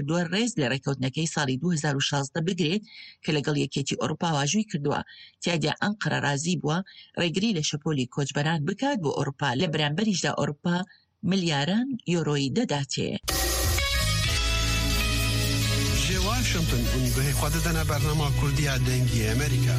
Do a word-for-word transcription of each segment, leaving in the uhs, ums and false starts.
کردووە ڕێز لە ڕێکەوتنەکەی ساڵی دوو هەزار و شازدە بگرێت کە لەگەڵ یەکێتی ئەوروپا واژووی کردووە. تیادا ئەنقەرە رازی بووە ڕێگری لە شەپۆلی کۆچبەران بکات بۆ ئەوروپا، لە بەرامبەریشدا ئەوروپا ملیاران یۆرۆی دەداتێ. واشنطن اونگوهی خود دنه برنامه کردی دنگی امریکا.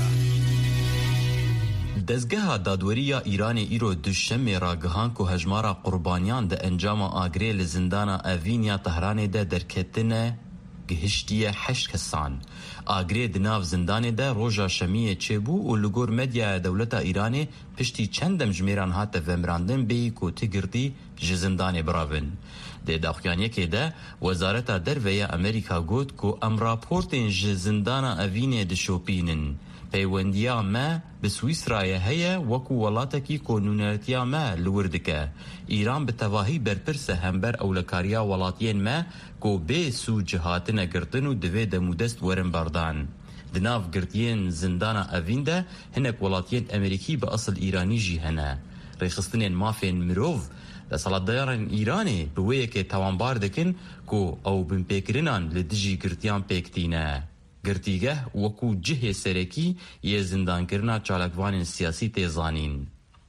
دزگاه دادوری ایران ایرو دوشنبه را گهان که هجمارا قربانیان ده انجام آگری لزندان اوینیا تهران ده درکتنه گهشتی هشت کسان. آگری دناف زندان ده روژا شمیه چبو و لگور مدیا دولت ایران پشتی چندم جمیران هات ومراندن بی که تگردی جزندان براون. ده داخیانیه که ده وزارت درویه امریکا گود که ام راپورتین جزندان اوینه دشوپینن. پیوندیا ما به سویسرای هیا وکو ولاتا کی قانونیتیا ما لوردکه. ایران به تواهی برپرس همبر اولکاریا ولاتین ما کو به سو جهاتنا گرتن و دوی دمودست ورن بردان. دناف گرتین زندان اوینده هنک ولاتین امریکی به اصل ایرانی جی هنه. ریخستنین مافین مروف ده سالداران ایرانی بویه که توانبار دکن کو او بن پیکرینان لدجی گرتیان پیکتینه. گرتیگه وکو جه سرکی یه زندان کرنا چالکوان سیاسی تیزانین.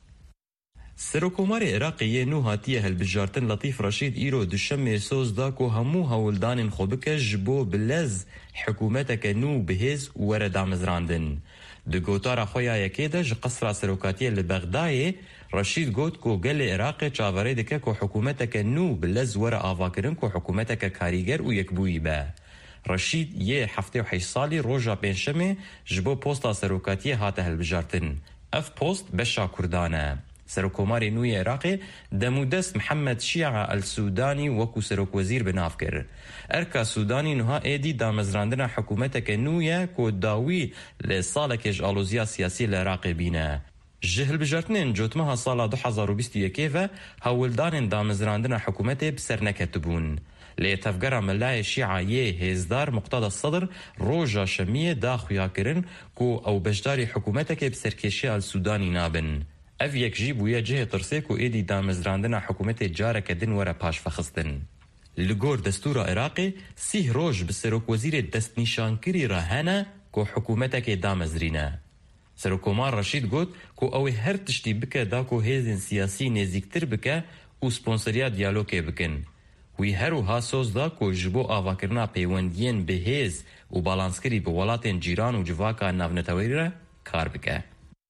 سرکومار عراقی نو هاتیه هلبجارتن لطیف رشید ایرو دوشنبه سوز دا کو همو هولدان خوبکه جبو بلز حکومتک نو بهز ور دامزراندن. دو گوتارا خویا یکی ده ج قصر سروکاتیه لبغدای رشید گوت کو گل عراق چاوره دکه کو حکومتک نو بلز ور آواکرن کو حکومتک کاریگر و یک بویی به. رشید یه هفته و هشت سالی روژا پنجشنبه جبو پوستا سروکاتیه هاته هلبجارتن. اف پوست بشا کردانه. سرکوماری نوی عراقی دمودست محمد شیعه السودانی وکو سرک وزیر بناف کر. ارکا سودانی نوها ایدی دامزراندن حکومتک نویه که داوی لسالکش آلوزیا سیاسی لعراقی بینه. جهل بجارتنین جوتمها سالا دو هزار و بیست و یک و هولدان دامزراندن حکومت بسر نکتبون. لتفجر ملاي شيعة هزدار مقتدى الصدر روجا شمية داخويا كرن كو أو بجداري حكومتك بسركيشي السوداني نابن. اف یک جیب ویا جه ترسه کو ایدی دامزراندن حکومت جارک دن ورا پاش فخستن. لگور دستور عراقی سیه روش به سروک وزیر دست نیشانکری راهنه کو حکومتک دامزرینه. سروکومار رشید گوت کو اوی هر تشتی بکه دا کو هیزن سیاسی نزیکتر بکه او سپونسریا دیالوگه بکن. وی هرو ها سوز دا کو جبو آواکرنا پیوندین به هیز و بالانسکری به ولاتین جیران و جواکا ناونتویره کار بکه.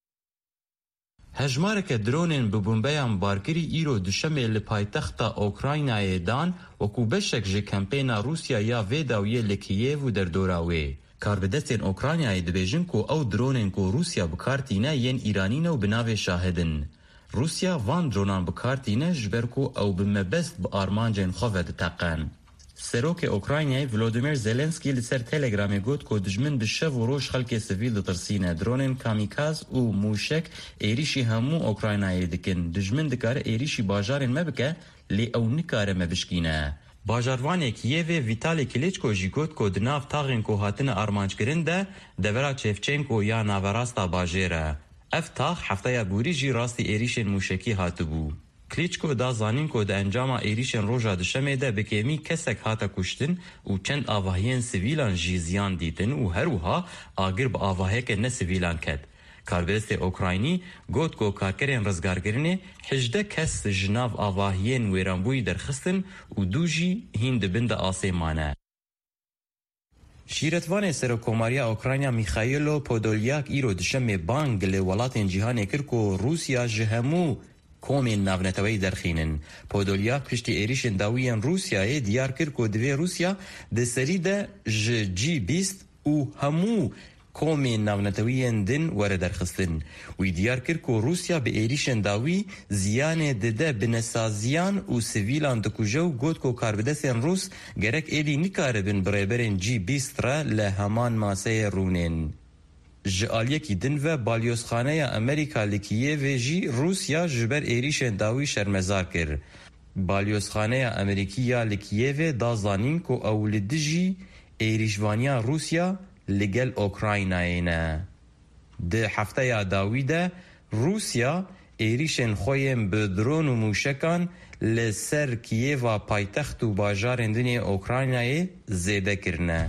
هجمارک درونین به بومبیان بارکری ایرو دوشنبه لپایتخت اوکراینای دان و کو بشک ژ کمپینا روسیا یا ویداوی لکییف و در دوراوی کاربدستین اوکراینای دبیجن کو او درونین کو روسیا بکارتینه ین ایرانی نو بناوی شاهدن. روسیا وان درونان بکارتینه جبر کو او بمبست با آرمانجین خوفت تقن. سروک اوکراینای ولودیمیر زلنسکی لسر تلگرامی گوت کو دجمن به شب و روش خلک سویل دترسینه درونن کامیکاز او موشک ایریشی همو اوکراینای دکن دجمن دکاره ایریشی باجارن مبکه لی او نکاره مبشکینه. باجاروان کییو ویتالی کلیچکو جی گوت کو دناف تاغین کو هاتن آرمانج کرنده دورا چفچنکو یا ناوراستا باجیره. اف تاغ هفته بوری جی راستی ایریشن موشکی هاتبو. کلیچکو دا زانین کو د انجام ایریشن روژا دشمه ده بکیمی کسک هاتا کشتن و چند آواهین سویلان جیزیان دیتن و هروها آگر با آواهی که نه سویلان کد. کاربرست اوکراینی گوت کو کارکرین رزگارگرنه هجده کس جناو آواهین ویرانبوی درخستن و دوجی هین دبند آسیمانه. شیرتوان سرکوماریا اوکراینیا میخائیلو پودولیاک ایرو دشمه بانگ لولاتین جیهانه کر کو روسیا جهمو کومین ناونتوی درخینن. پودولیاک پشتی ایریشن داویان روسیای دیار کر کو دوی روسیا ده سری ده جی بیست او همو کومین ناونتویان دن وره درخستن. وی دیار کر کو روسیا به ایریشن داوی زیان دده بنسازیان و سویلان دکوژو گوت کو کاربدسین روس گرک ایلی نکاره بن برایبرین جی بیست را لهمان ماسه رونین. جالیکی دن و بالیوسخانه امریکا لکییو جی روسیا جبر ایریشن داوی شرمزار کر. بالیوسخانه امریکیا لکییو دا زانین کو اولدجی ایریشوانیا روسیا لگل اوکراینای نه. ده هفته داوی ده روسیا êrişên xwe yên bi dron û mûşekan li ser Kiyêva paytext û bajarên dinê Ukraynayê zêde kirine.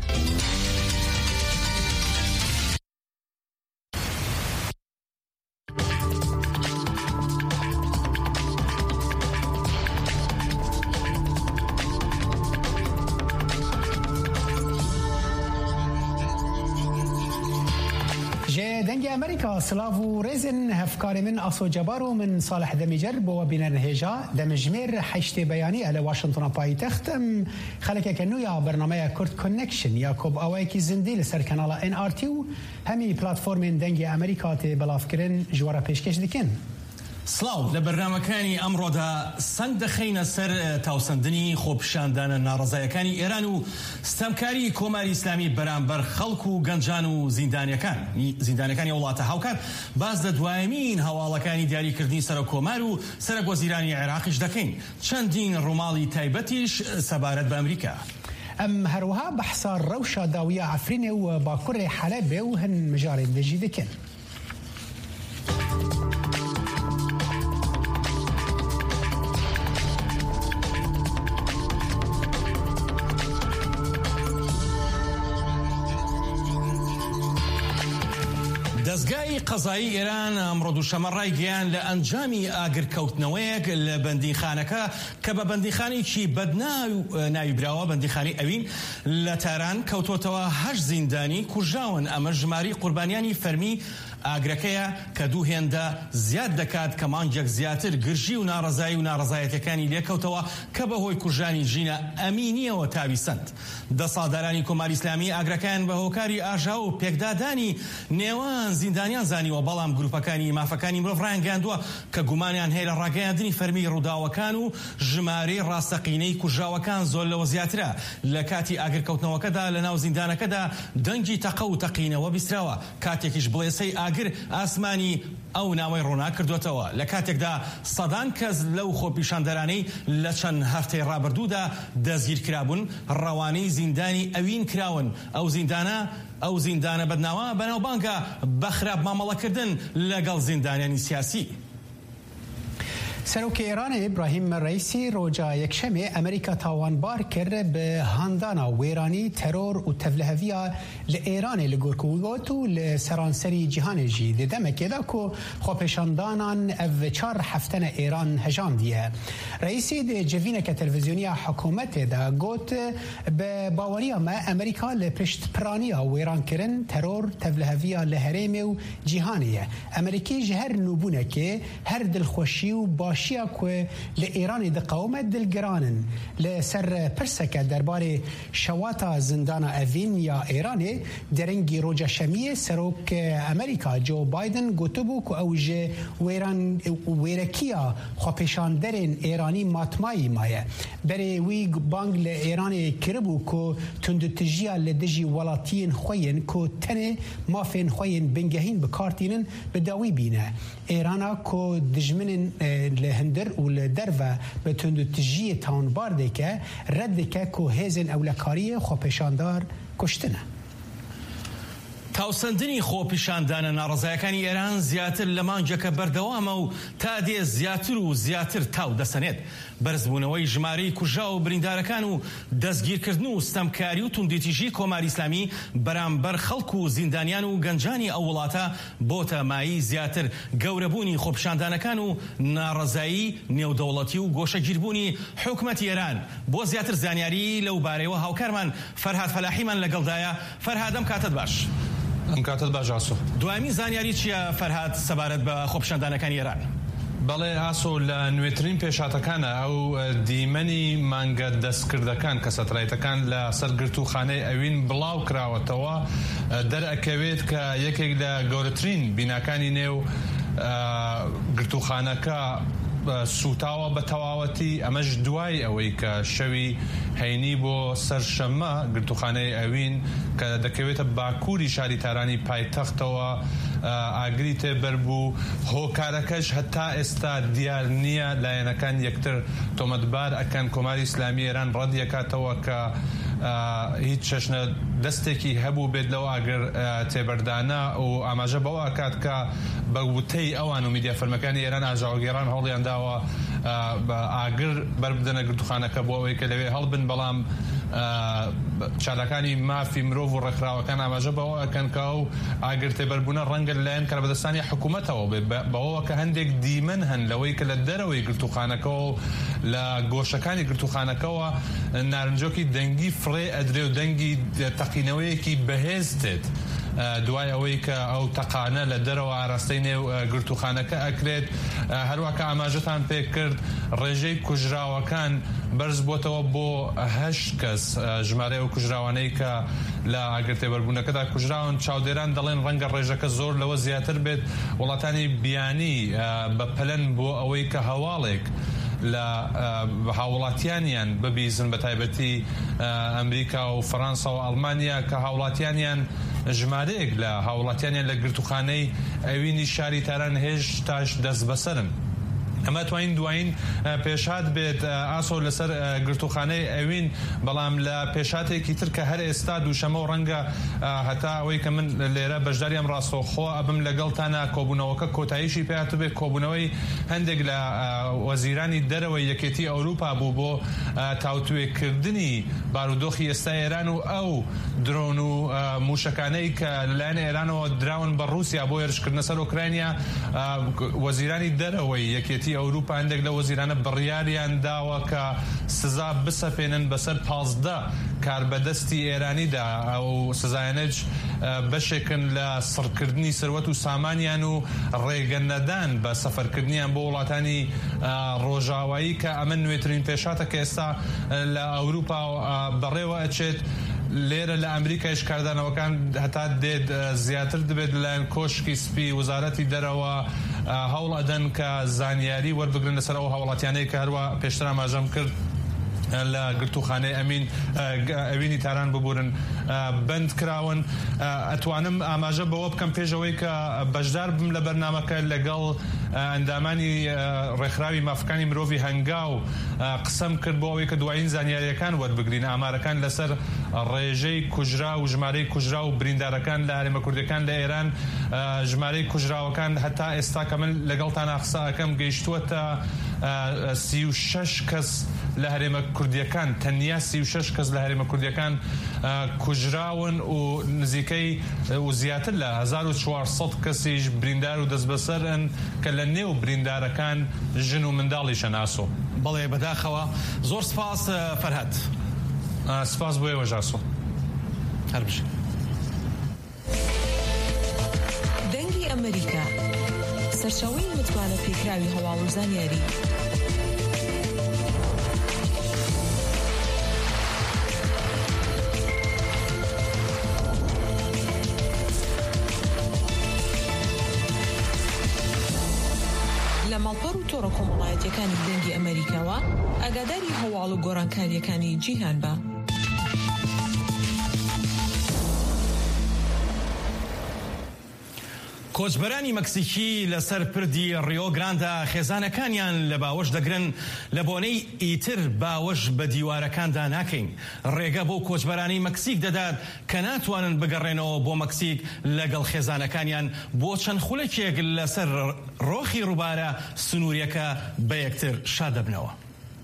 دنگ امریکا سلاف و رزن هفکار من اسو جبارو من صالح دمیجر بو بینر هجا دمجمیر حشت بیانی اله واشنطن پایتختم خلک کنو یا برنامه کورت کانکشن یا کوب اوایکی زندی لسر کانال ان ار تی و همی پلتفرم دنگ امریکا ته بلاف کرن جواره پیشکش دکن. سلااو لە بەرنامەکانی ئەمڕۆدا سنگ دەخینە سەر تاوسەندنی خۆپیشاندانە ناڕەزایەکانی ئێران و ستەمکاری کۆماری ئیسلامی بەرامبەر خەڵک و گەنجان و زیندانیەکان زیندانەکانی وڵاتە هاوکات باز لە دوایمین هەواڵەکانی دیاریکردنی سەرۆک کۆمار و سەرۆک وەزیرانی عێراقیش دەکەین. چەندین ڕووماڵی تایبەتیش سەبارەت بە ئەمریکا. ام هروها بحثا روشا داوية عفرينة وباكور حلب وهن مجاري دجي دكن. دەستگای قەزایی ئێران ئەمڕۆ دووشەمە ڕایگەیاند لە ئەنجامی ئاگرکەوتنەوەیەک لە بەندیخانەکە کە بە بەندیخانێکی بەدناویبراوە بەندیخانەی ئەوین لە تاران کەوتۆتەوە هەشت زیندانی کوژراون. ئەمە ژماری قوربانیانی فەرمی ئاگرەکەیە کە دوو هێندە زیاد دەکات کە مانگێک زیاتر گرژی و ناڕەزایی و ناڕەزایەتەکانی لێکەوتەوە کە بەهۆی کوژانی ژینە ئەمینیەوە تاوی سند. دەسەڵاتدارانی کۆماری ئیسلامی ئاگرەکان بە هۆکاری ئاژا و پێکدادانی نێوان زیندانیان زانیوە، بەڵام گروپەکانی مافەکانی مرۆڤ ڕایانگەاندووە کە گومانیان هەیە لە ڕاگەیاندنی فەرمی ڕووداوەکان و ژمارەی ڕاستەقینەی کوژراوەکان زۆر لەوە زیاترە. لە کاتی ئاگرکەوتنەوەکەدا لە ناو زیندانەکەدا دەنگی تەقە و تەقینەوە بیستراوە. کاتێکیش بڵێسەی ئاگر ئاسمانی ئەو ناوەی ڕوونا کردوێتەوە. لە کاتێکدا سەدان کەس لەو خۆپیشاندەرانەی لە چەند هەفتەی ڕابردوودا دەستگیر کرابوون ڕەوانەی زیندانی ئەوین کراون. ئەو زیندانە ئەو زیندانە بەدناوە بەناوبانگە بە خراپ مامەڵەکردن لەگەڵ زیندانیانی سیاسی. سەرۆکی ئێران ئیبراهیم ڕەیسی ڕۆژە یەکشەمێ ئەمریکا تاوانبار کرد بە هەندانا وێرانی تەرۆر و تەڤلەهەڤیە لە ئێرانê li gorkûgot û li seranserî cîhanê jî di demekêda ku xwepêşandanan ev çar heftene Êran hejandiye. Reîsî di civîneke televizyoniya hikûmetê de got bi baweriya me Amerîka li piştpiraniya wêrankirin teror tevliheviya li herêmê û cîhanê ye. Amerîkî ji her nûbûnekê her dilxweşî û başiya ku li Îranê diqewme dilgiranin. Li ser pirseke derbarê şewata zindana evîn ya Îranê derengî roja şemiyê serok Amerîka Joe Biden gotibû ku ew ji wêran wêrekiya xwepêşanderên Îranî matmayî maye. Berê wî bang li Îranê kiribû ku tundutijiya li dijî welatiyên xwe yên ku tenê mafên xwe yên bingehîn bikartînin bi dawî bîne. Îrana ku dijminên li hindir û li derve bi tundutijiyê tawanbar dike red dike ku hêzên ewlekariyê xwepêşandar kuştine. تاوسەندنی خۆپیشاندانە ناڕەزایەکانی ئێران زیاتر لە مانگێکە بەردەوامە و تا دێ زیاتر و زیاتر تاو دەسەنێت. بەرزبوونەوەی ژمارەی کوژا و بریندارەکان و دەستگیرکردن و ستەمکاری و توندێتیژی کۆماری ئیسلامی بەرامبەر خەڵک و زیندانیان و گەنجانی ئەو وڵاتە بۆتە مایی زیاتر گەورەبوونی خۆپیشاندانەکان و ناڕەزایی نێودەوڵەتی و گۆشەگیربوونی حکومەتی ئێران. بۆ زیاتر زانیاری لەو بارەیەوە هاوکارمان فەرهاد فەلاحیمان لەگەڵدایە. فەرهادەم کاتت باش. ئەم کاتت باش ئاسۆ. دوایمی زانیاری چییە فەرهاد سەبارەت بە خۆپیشاندانەکانی ئێران؟ بەڵێ ئاسۆ لە نوێترین پێشاتەکانە ئەو دیمەنی مانگە دەستکردەکان کە سەتەلایتەکان لە سەرگرتوخانەی ئەوین بڵاو کراوەتەوە دەرئەکەوێت کە یەکێک لە گەورەترین بیناکانی نێو گرتوخانەکە سوتاوە بە تەواوەتی. ئەمەش دوای ئەوەی کە شەوی هەینی بۆ سەر شەممە گرتوخانەی ئەوین کە دەکەوێتە باکووری شاری تارانی پایتەختەوە ئاگری تێبەر بوو. هۆکارەکەش هەتا ئێستا دیار نییە. لایەنەکان یەکتر تۆمەتبار ئەکەن کۆماری ئیسلامی ئێران ڕەت یەکاتەوە کە هیچ چەشنە دەستێکی هەبوو بێت لەو ئاگر تێبەردانە و ئاماژە بەوە ئاکات کە بە وتەی ئەوان و میدیا فەرمەکانی ئێران ئاژاوەگێڕان هەوڵیان داوە بە ئاگر بەربدەنە گرتوخانەکە بۆ ئەوەی کە لەوێ هەڵبن، بەڵام چالەکانی مافی مرۆڤ و ڕێکخراوەکان ئاماژە بەوە ئەکەن کە ئەو ئاگر تێبەربوونە ڕەنگە لەلایەن کارەبەدەستانی حکوومەتەوە بێت، بەوە کە هەندێک دیمەن هەن لەوەی کە لە دەرەوەی گرتوخانەکەەوە و لە گۆشەکانی گرتوخانەکەەوە نارنجۆکی دەنگی فڕێ ئەدرێ و دەنگی تەقینەوەیەکی بەهێز تێت دوای ئەوەی کە ئەو تەقانە لە دەرەوە ئاراستەی نێو گرتوخانەکە ئەکرێت. هەروەکە ئاماژەتان پێ کرد ڕێژەی کوژراوەکان بەرز بۆتەوە بۆ هەشت کەس، ژمارە ئەو کوژراوانەی کە لە ئاگر تێبەربوونەکەدا کوژراون. چاودێران دەڵێن ڕەنگە ڕێژەکە زۆر لەوە زیاتر بێت. وڵاتانی بیانی بە پەلەن بۆ ئەوەی کە هەواڵێک لە هاوڵاتیانیان ببیزن، بە تایبەتی ئەمریکا و فەڕەنسا و ئەڵمانیا کە هاوڵاتیانیان ژمارەیەک لە هاوڵاتیانیان لە گرتوخانەی ئەوینی شاری تاران هێشتاش دەست بەسەرن. ئەمە توانین دوایین پێشات بێت ئاسۆ لەسەر گرتوخانەی ئەوین، بەڵام لە پێشاتێکی تر کە هەر ئێستا دووشەمە و ڕەنگە هەتا ئەوەی کە من لێرە بەشداریم ڕاستەوخۆ ئەبم لەگەڵتانە کۆبوونەوەکە کۆتاییشی پێهات بێت، کۆبوونەوەی هەندێک لە وەزیرانی دەرەوەی یەکێتی ئەوروپا بوو بۆ تاوتوێکردنی بارودۆخی ئێستا ئێران و ئەو درۆن و موشەکانەی کە لەلایەن ئێرانەوە دراون بە رووسیا بۆ هێرشکردنە سەر ئوکراینیا. وەزیرانی دەرەوەی یەکێتی ئەوروپا هەندێک لە وەزیرانە بڕیاریان داوە کە سزا بسەپێنن بەسەر پازدە کاربەدەستی ئێرانیدا، ئەو سزایانەج بەشێکن لە سڕکردنی سەروەت و سامانیان و ڕێگەنەدان بە سەفەرکردنیان بۆ وڵاتانی ڕۆژاوایی کە ئەمە نوێترین پێشاتە کە ئێستا لە ئەوروپا بەڕێوە ئەچێت. لێرە لە ئەمریکایش کاردانەوەکان هەتا دێت زیاتر دەبێت لەلایەن کۆشکی سپی وەزارەتی دەرەوە هەوڵ ئەدەن کە زانیاری وەربگرن لەسەر ئەو هاوڵاتیانەی کە هەروە پێشتر ئاماژەم کرد لە گرتوخانەی ئەمین ئەوینی تاران ببورن بند کراون. ئەتوانم ئاماژە بەوە بکەم پێشەوەی کە بەشدار بم لە بەرنامەکە لەگەڵ ئەندامانی ڕێکخراوی مافەکانی مرۆڤی هەنگاو قسەم کرد بۆ ئەوەی کە دوایین زانیاریەکان وەربگرین، ئامارەکان لەسەر ڕێژەی کوژرا و ژمارەی کوژرا و بریندارەکان لە هەرێمە کوردەکان لە ئێران. ژمارەی کوژراوەکان هەتا ئێستا کە من لەگەڵتانە قسە ئەکەم گەیشتووەتە سی و شەش کەس لە هەرێمە کوردیەکان، تەنیا سی و شەش کەس لە هەرێمە کوردیەکان کوژراون و نزیکەی و زیاتر لە هەزار و چوارسەد کەسیش بریندار و دەست بەسەرن کە لە نێو بریندارەکان ژن و منداڵیشە ناسۆ. بەڵێ بەداخەوە زۆر سپاس فەرهاد. سپاس بۆ ئێوە ژاسۆ. هەر بژین. دەنگی ئەمریکا سەرچاوەی متمانە پێکراوی هەواڵ و زانیاری. لە ماڵپەڕ و تۆڕە کۆمەڵایەتیەکانی دەنگی ئەمریکاوە ئاگاداری هەواڵ و گۆڕانکاریەکانی جیهان بە. کۆچبەرانی مەکسیکی لەسەر پردی ڕیۆ گراندە خێزانەکانیان لە باوەش دەگرن لە بۆنەی ئیتر باوەش بە دیوارەکاندا ناکەین. ڕێگە بۆ کۆچبەرانی مەکسیک دەدات کە ناتوانن بگەڕێنەوە بۆ مەکسیک لەگەڵ خێزانەکانیان بۆ چەند خولەکێک لەسەر ڕۆخی ڕووبارە سنووریەکە بە یەکتر شادەبنەوە.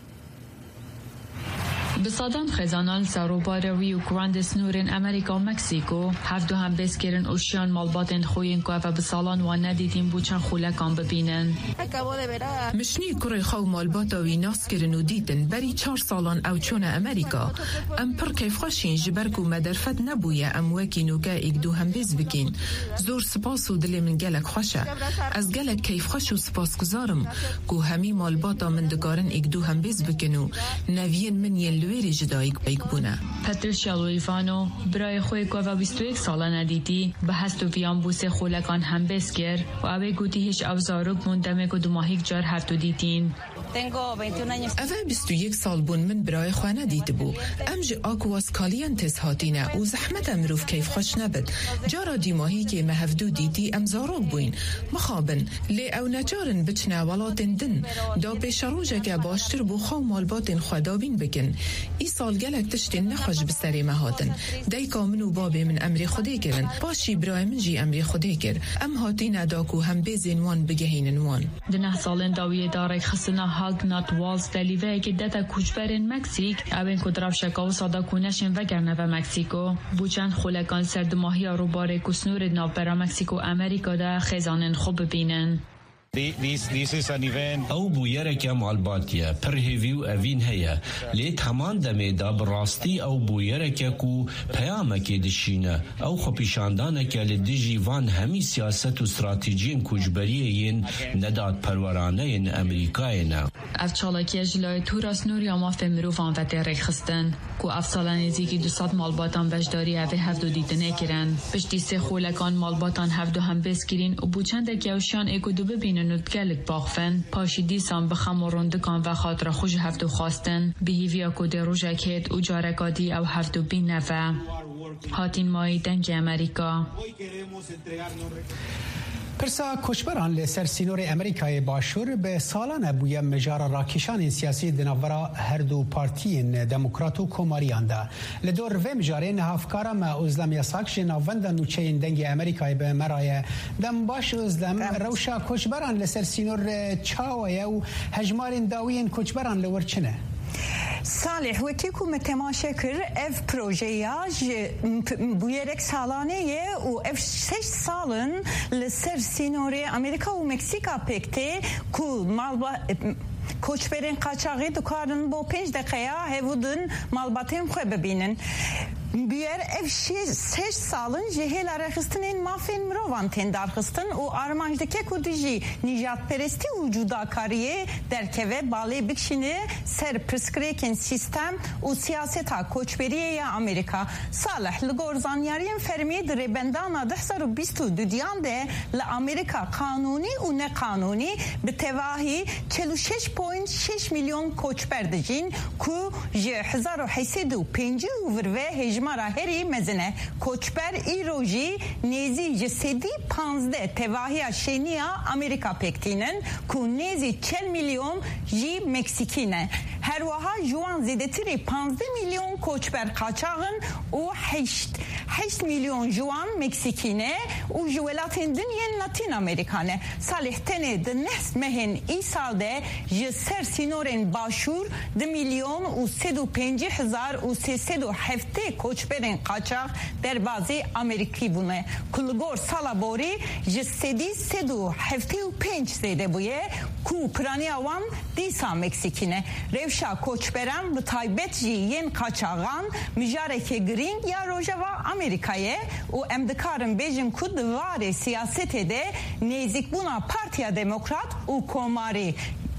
بسادان خزانال ساروباروی و گراند سنورن امریکا و مکسیکو هفت دو هم بسکرن اوشیان مالباتن خوین که و بسالان و ندیدیم بو چند خولکان ببینن. مشنی کره خو مالباتا وی ناس کرن و دیدن بری چار سالان او چون امریکا ام پر کیف خوشین جبرگو مدرفت نبویه ام وکی نوگه ایک دو هم بز بکین. زور سپاس و دل من گلک خوشه از گلک کیف خوش و سپاس گذارم گو همی مالباتا من دگارن ایک دو هم بز بکنو نوین من یل ویری جدایی بیک بونه. پتریشیا لویفانو برای خوی که و بیست و یک ساله ندیدی به هست و ویان بوسه خولکان هم بسکر و اوه گوتی هیچ افزارک مندمه که دو ماهیک جار هفتو دیتین. اوه بیست و یک سال بون من برای خوانه دیده بو ام جی آکواس کالین تز هاتینه و زحمت امروف کیف خوش نبد جارا دیماهی که مهفدو دیدی ام زاروگ بوین مخابن لی او نجارن بچنه ولاتن دن دا پیشاروجه که باشتر بو خو مالباتن خدابین بکن ای سال گلک تشتین نخوش بسری مهاتن دی کامن و بابی من امری خوده کرن باشی برای من جی امری خوده کر ام هاتینه داکو هم بیزین وان بگهین وان دنه سالن داویه دارک خسنا هاگ نات والز دلیوه که دتا کوچبرین مکسیک اوین کدراف شکاو سادا کونشن وگرنه و مکسیکو بوچن خولکان سرد ماهی رو باره کسنور نابرا مکسیکو امریکا ده خزانن خوب ببینن او بویرکه مالباتیه پر هیویو اوین هیا لیت همان دمه دا براستی او بویرکه کو پیامکی دشینه او خو پیشاندانکه لدیجی وان همی سیاست و استراتیجین کوجبریین نداد پرورانه این امریکاینا افچالاکی جلای توراس نوری اما فمروفان و درک خستن کو افسالانیزی که دوستاد مالباتان بشداری اوه هفدو دیدنه کرن پشتی سه خولکان مالباتان هفدو هم بسکرین و بوچند کیوشان اکو دو ببینن و دگلک باغفن پاشی دیسان بخم و رندکان و خاطر خوش هفدو خواستن بهیویا کو در روژکت و جارکادی او هفدو بین نفه هاتین مایی دنگ امریکا پرسا کشبران لسر سینور امریکای باشور به سالانه بوی مجار راکیشان سیاسی دناورا هر دو پارتیین دموکرات و کماریان ده لدور و مجارین هفکارا ما ازلم یاساک جناوند نوچین دنگ امریکای به مرای دم باش ازلم روشا کشبران لسر سینور چاویه و هجمارین داوین کشبران لورچنه صالح وکی کو متماشا کر اف پروژیاج بویرک سالانه و اف شش سالن لسر سینوری امریکا و مکسیکا پکته کو مالبا کوچبرین قاچاقی دکارن با پنج دقیقه هفودن مالباتیم خواه ببینن بیار اف شش سالن جهل arxistinin mafin mrovan tendarxistin u armanjdaki kudiji nijat peresti u cudakariye derkeve bağlı bikşini ser preskreken sistem u siyaseta koçberiye ya Amerika Salih Ligorzan yarın fermi drebendana dehsaru bistu düdyan de la Amerika kanuni u ne kanuni bitevahi çelü şeş point şeş milyon koçberdicin ku je hezar hesidu penci u virve hejmara heri mezine koçber iroji nezi cesedi panzde tevahiya şeniya Amerika pektinin ku nezi çel milyon ji Meksikine her vaha juan zedetiri panzde milyon koçber kaçağın u heşt heşt milyon juan Meksikine u juvelatin dünyen Latin Amerikane salihtene de nes mehen isalde je ser sinoren başur de milyon u sedu penci hezar u sedu hefte koçberin kaçak derbazi Ameriki bune kulgor salabori je sedi sedu hefte u penç zede buye ku prania wan disa Meksikine revşa koçberen bu taybetji yen kaçağan mijareke green ya rojava Amerika'ya o emdikarın bejin kud vare siyasete de nezik buna partiya demokrat u komari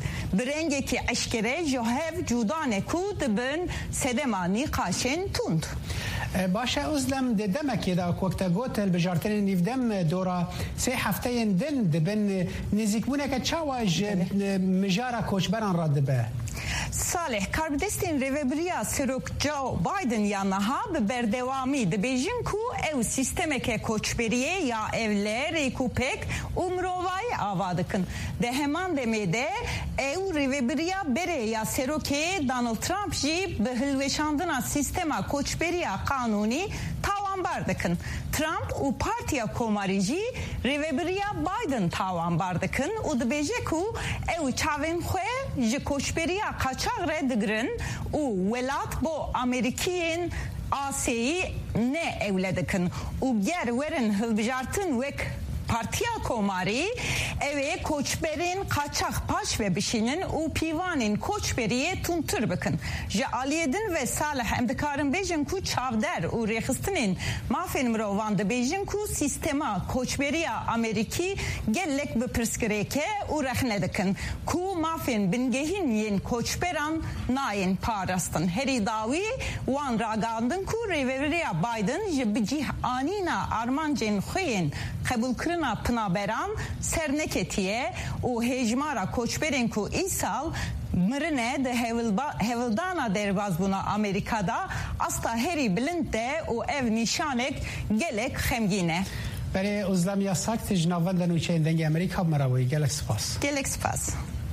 برنگی اشکره جهف جودان کود بن سدمانی قاشن توند باشه ازلم ددم که دا وقت گوتل بجارتن نیفدم دورا سه هفته دن دبن نزیکونه که چاواج مجارا کوچبران رد به Salih, karbidestin revebriya Sirok Joe Biden yanaha be berdevami de bejin ku ev sistemeke koçberiye ya evler ku pek umrovay avadıkın. De hemen demede ev revebriya bere ya Siroke Donald Trump ji behilveşandına sistema koçberiya kanuni tavan bardıkın. Trump u partiya komarici revebriya Biden tavan bardıkın. U de beje ku ev çavin xwe ji koçberiya kaçak redigrin u velat bo Amerikiyen Asya'yı ne evledikin u ger verin hılbijartın vek partiya komari eve koçberin kaçak paş ve bişinin u pivanin koçberiye tuntur bakın. Je aliyedin ve Salih emdikarın bejin ku çavder u rexistinin mafin mrovan bejin ku sistema koçberiya Ameriki gellek be perskreke u rexnedekin. Ku mafin bingehin yen koçberan nayin parastan. Heri davi wan ragandın ku reveriya Biden je bicih anina armancen xuyen kabul kırın pınaberan serneketiye o hejmara koçberin ku isal مرنه ده هولدانا درباز بونا أمريكا أستا هری بلنده و اف نشانك گلک خمگینه. برای ازلامیا ساکت جنابان دنوچه دنگ امریکا مراوی گلک سپاس. گلک سپاس.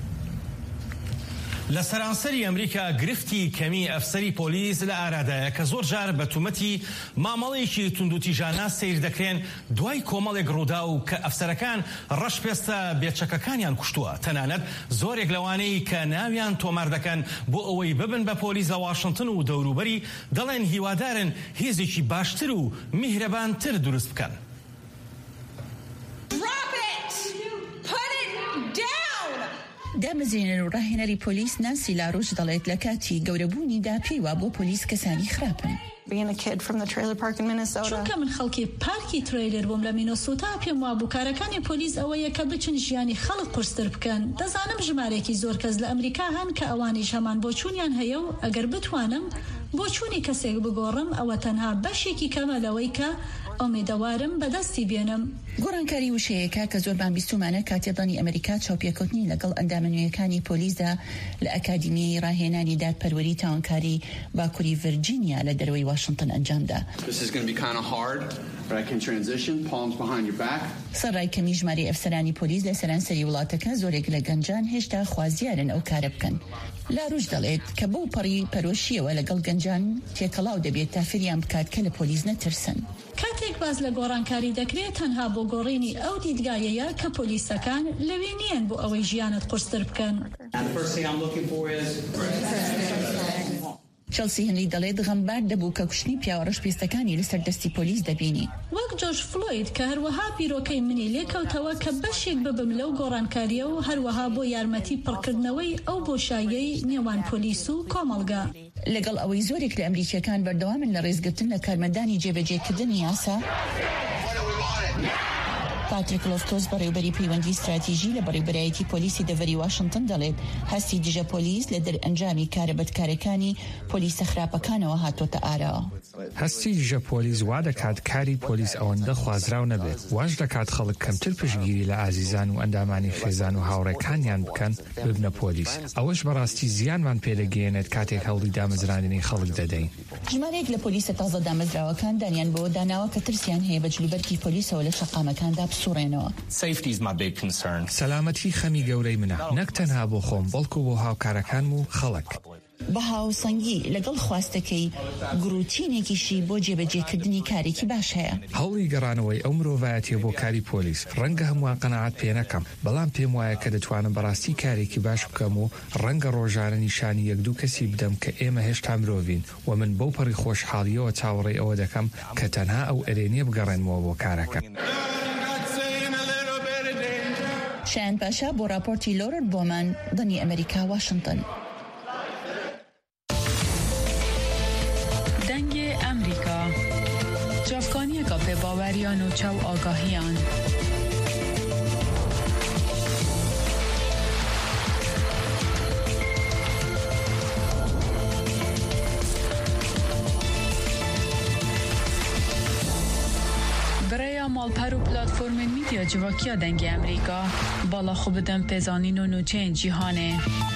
لە سەرانسەری ئەمریکا گرفتی کەمی ئەفسەری پۆلیس لە ئارادایە کە زۆر جار بە تومەتی مامەڵەیەکی توندوتیژانە سیر دەکرێن دوای کۆمەڵێک ڕوودا و کە ئەفسەرەکان ڕەش پێستە بێچەکەکانیان کوشتووە تەنانەت زۆرێک لەوانەی کە ناویان تۆمار دەکەن بۆ ئەوەی ببن بە پۆلیس لە واشنگتن و دەوروبەری دەڵێن هیوادارن هێزێکی باشتر و میهرەبانتر دروست بکەن. دامەزرێنەر و ڕاهێنەری پۆلیس نانسی لاڕۆژ دەڵێت لە کاتی گەورەبوونیدا پێیوا بۆ پۆلیس کەسانی خراپن. چونکە من خەڵکی پارکی ترێلر بووم لە مینۆسۆتا پێم وا بوو کارەکانی پۆلیس ئەوەیە کە بچن ژیانی خەڵک قورستر بکەن. دەزانم ژمارێکی زۆر کەس لە ئەمریکا هەن کە ئەوانیش هەمان بۆچوونیان هەیە و ئەگەر بتوانم بۆچوونی کەسێک بگۆڕم ئەوە تەنها بەشێکی کەمە لەوەی کە ئۆمێدەوارم بەدەستی بێنم. گۆڕانکاری وشەیەکە کە زۆربان بیستومانە کاتێڵانی ئەمریکا چاوپێکەوتنی لەگەڵ ئەندامە پۆلیسدا لە ئەکادیمیای ڕاهێنانی دادپەروەری تاوانکاری باکووری ڤرجینیا لە دەرەوەی واشنگتن ئەنجامدا. سەرڕای کەمی ژمارەی ئەفسەرانی پۆلیس لە سەرانسەری وڵاتەکە زۆرێک لە گەنجان هێشتا خوازیارن ئەو کارە بکەن. لاڕۆژ دەڵێت کە بەو پەڕی پەرۆشیەوە لەگەڵ گەنجان تێکەڵاو دەبێت تا فریان بکات کە لە پۆلیس نەترسن. کاتێک باز لە گۆڕانکاری دەکرێت تەنها بۆ گۆڕینی ئەو دیدگایەیە کە پۆلیسەکان لەوێ نیەن بۆ ئەوەی ژیانت قورستر بکەن. چەلسی هەنری دەڵێت غەمبار دەبوو کە کوشتنی پیاوەڕەش پێستەکانی لەسەر دەستی پۆلیس دەبینی. وەک جۆرج فلۆید کە هەروەها بیرۆکەی منی لێکەوتەوە کە بەشێک ببم لەو گۆڕانکاریە و هەروەها بۆ یارمەتی پڕکردنەوەی ئەو بۆشاییەی نێوان پۆلیس و کۆمەڵگا. لەگەڵ ئەوەی زۆرێک لە ئەمریکیەکان بەردەوامن لە ڕێزگرتن لە کارمەندانی جێبەجێکردنی یاسا، پاتریک لۆفتۆس بەڕێوەبەری پەیوەندی استراتیژی لە بەڕێوەبەرایەتی پۆلیسی دەڤەری واشنگتن دەڵێت هەستی دژە پۆلیس لە دەرئەنجامی کارە بەدکارەکانی پۆلیسە خراپەکانەوە هاتۆتە ئارەوە. هەستی دژە پۆلیس وا دەکات کاری پۆلیس ئەوەندە خوازراو نەبێت، واش دەکات خەڵک کەمتر پشتگیری لە ئازیزان و ئەندامانی خێزان و هاوڕێکانیان بکەن ببنە پۆلیس. ئەوەش بەڕاستی زیانمان پێدەگەێنێت کاتێک هەوڵی دامەزرانی خەڵک دەدەین. ژمارەیەک لە پۆلیسە تازە دامەزراوەکان دانیان بۆ داناوە کە ترسیان هەیە بە جلوبەرکی پۆلیسەوە لە شەقامەکاندا بسوڕێنەوە. سەلامەتی خەمی گەورەی منە، نەک تەنها بۆ خۆم بەڵکو بۆ هاوکارەکانم و خەڵک. بە هاوسەنگی لەگەڵ خواستەکەی گروتینێکیشی بۆ جێبەجێکردنی کارێکی باش هەیە. هەوڵی گەڕانەوەی ئەو مرۆڤایەتیە بۆ کاری پۆلیس ڕەنگە هەمووان قەنەعات پێ نەکەم، بەڵام پێم وایە کە دەتوانم بەڕاستی کارێکی باش بکەم و ڕەنگە ڕۆژانە نیشانی یەک دوو کەسی بدەم کە ئێمە هێشتا مرۆڤین و من بەو پەڕی خۆشحاڵیەوە چاوەڕێی ئەوە دەکەم کە تەنها ئەو ئەرێنیە بگەڕێنەوە بۆ کارەکە. شایان پاشا بۆ راپۆرتی لۆرد بۆمان دەنی ئەمریکا واشنگتن. دەنگ ئەمریکا جافکانیەکە پێباوەریان و چاو ئاگاهیان. برای مالپەر و پلاتفۆرمên میدیا civakîya dengê Amerîka bala xwe bidin pêzanîn û nûçeyên cîhanê.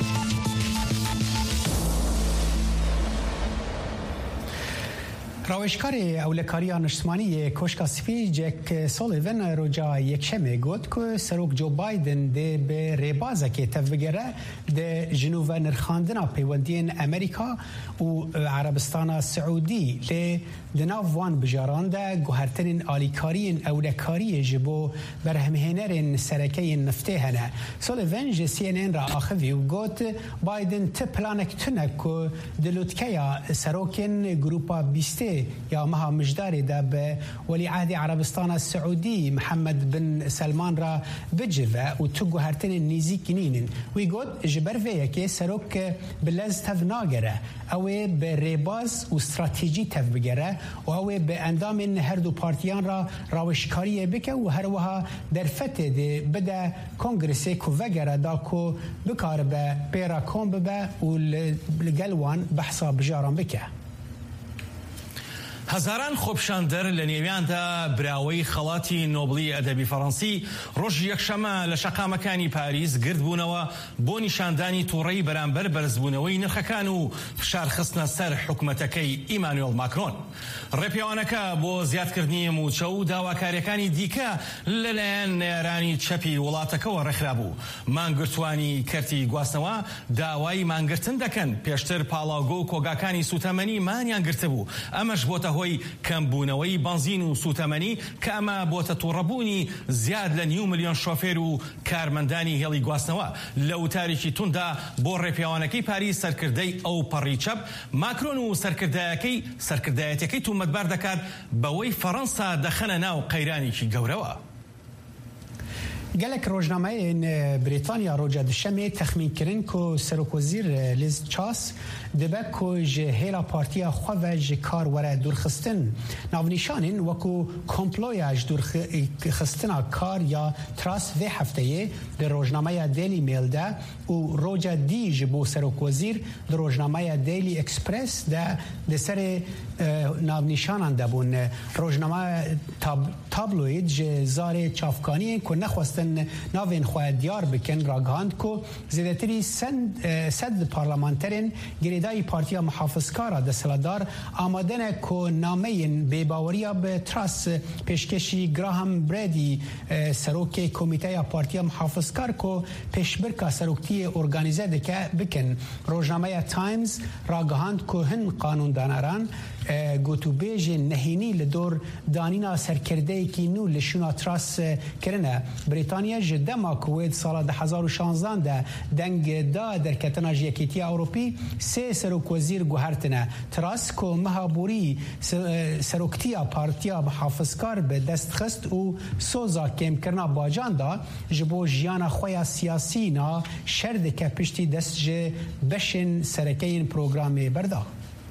ڕاوێژکارێ ئەولەکاریە نیشتمانیە کۆشکا سپی جێک سۆلیڤن ڕۆژا یەکشەمێ گوت کە سەرۆک جو بایدن دێ بە ڕێبازەکێ تەڤگەرە دە ژنوڤە نرخاندنا پەیوەندیên ئەمریکا و عەرەبستانە سعودی لێ دناو وان بژاراندا گوهرترین ئالیکاریên ئەولەکاریە ji بۆ بەرهەمهێنەرên سەرەکەیên نفتê hene. Sullivan ji C N N ra axivî û got Biden ti planek tune ku dilûtkeya serokên grupa bîstê ya meha mijdarê de bi Welîehdê Erebistana Siûdî Mihemed bin Selman ra bicive û tu guhertinên nîzîk nînin. Wî got ji ber vê yekê serok bi lez tev nagere. Ew ê bi rêbaz û stratejî tev bigere û ew ê bi endamên her du partiyan ra rawişkariyê bike û her wiha derfetê de bide kongresê ku vegere da ku bikaribe pêra kom bibe û li gel wan behsa bijaran bike. هەزاران خۆپشاندەر لە نێویاندا براوەی خەڵاتی نۆبلی ئەدەبی فەڕەنسی ڕۆژی یەکشەمە لە شەقامەکانی پاریس گرد بوونەوە بۆ نیشاندانی تووڕەی بەرامبەر بەرزبوونەوەی نرخەکان و فشارخستنە سەر حکومەتەکەی ئیمانوێل ماکرۆن. ڕێپیاوانەکە بۆ زیادکردنی موچە و داواکاریەکانی دیکە لەلایەن نێرانی چەپی وڵاتەکەەوە ڕێکرا بوو. مانگرتوانی کەرتی گواستنەوە داوای مانگرتن دەکەن پێشتر پاڵاوگۆ و کۆگاکانی سوتەمەنی مانیان گرتە بوو. ئەمەش بۆتە هۆی کەمبوونەوەی بنزین و سوتەمەنی کە ئەمە بۆتە تووڕەبوونی زیاد لە نیو ملیۆن شۆفێر و کارمەندانی هێڵی گواستنەوە. لە وتارێکی توندا بۆ ڕێپیاوانەکەی پاریس سەرکردەی ئەو پەڕی چەپ ماکرۆن و سەرکردایەکەی سەرکردایەتەکەی تومەتبار دەکات بەوەی فەڕەنسا دەخەنە ناو قەیرانێکی گەورەوە. gelek rojnameyên Brîtanya roja dişemê texmîn kirin ku Serokvezîr Liz Truss dibe ku ji hêla partiya xwe ve ji kar were dûrxistin navnîşanên wekû komploya ji dûrxistina kar ya Truss vê hefteyê di rojnameya Daily Mail de û roja dî ji bo Serokvezîr di rojnameya Daily Express de di serê navnîşanan de bûn. Rojnameya tabloîd ji zarê çavkaniyên ku nexwestin navên xwe diyar bikin ragihand ku zêdetirî sed parlamenterên girêdayî Partiya Muhafizkara desthilatdar amade ne ku nameyên bêbaweriya bi Truss pêşkêşî Graham Brady serokê Komîteya Partiya Muhafizkar ku pêşbirka seroktiyê organîze dike bikin. Rojnameya Times ragihand ku hin qanûndaneran gotûbêjên nehînî li dor danîna serkirdeyekî nû li şûna Truss kirine. Brîtanya ji dema ku wê sala di hezar û şanzdan de deng da derketina ji Yekîtiya Ewropî sê serokwezîr guhertine. Truss ku meha borî seroktiya Partiya Muhafizkar bi dest xist û soza kêmkirina bacan da ji bo jiyana xwe ya siyasî na şer dike piştî dest ji beşên serekeyên programê berda.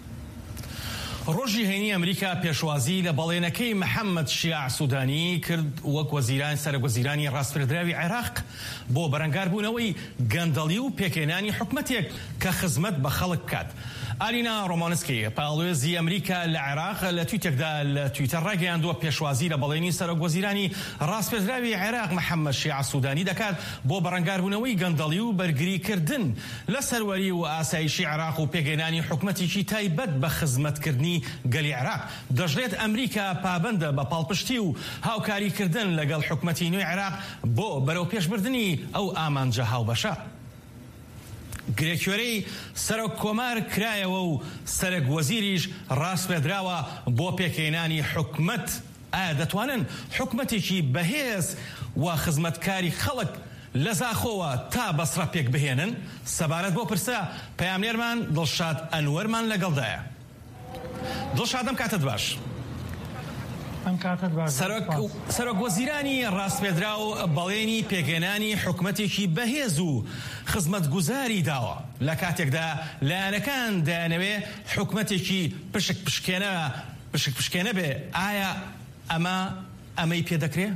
ڕۆژی هەینی ئەمریکا پێشوازی لە بەڵێنەکەی محەممەد شیاع سوودانی کرد وەک وەزیران سەرۆکوەزیرانی ڕاستپێدراوی عێراق بۆ بەرەنگاربوونەوەی گەندەڵی و پێکێنانی حکومەتێک کە خزمەت بە خەڵک بکات. ئالینا ڕۆمانسکی پاڵێزی ئەمریکا لە عێراق لە تویتێکدا لە تویتەر ڕاگەیاندووە پێشوازی لە بەڵێنی سەرۆکوەزیرانی ڕاستپێدراوی عێراق محەممەد شیاع سوودانی دەکات بۆ بەرەنگاربوونەوەی گەندەڵی و بەرگریکردن لە سەروەری و ئاسایشی عێراق و پێگەێنانی حکومەتێکی تایبەت بە خزمەتکردنی گەلی عێراق. دەژڵێت ئەمریکا پابندە بە پاڵپشتی و هاوکاریکردن لەگەڵ حکومەتی نوێی عێراق بۆ بەرەو پێشبردننی ئەو ئامانجە هاوبەشە. گرێکوێرەی سەرۆک کۆمار کرایەوە و سەرۆک وەزیریش ڕاستپێدراوە بۆ پێکێنانی حکومەت. ئایا دەتوانن حکومەتێکی بەهێز و خزمەتکاری خەڵک لە زاخۆوە تا بەسڕە پێک بهێنن؟ سەبارەت بۆ پرسە پەیامنێرمان دڵشاد ئەنوەرمان لەگەڵدایە. دڵشادەم کاتت باش. سەرۆک وەزیرانی ڕاستپێدرا و بەڵێنی پێگەێنانی حکومەتێکی بەهێز و خزمەتگوزاری داوە لە کاتێکدا لایەنەکان دەیانەوێ حکومەتێکی پشک پشکێنە پشک پشکێنە بێ. ئایا ئەمە ئەمەی پێدەکرێ؟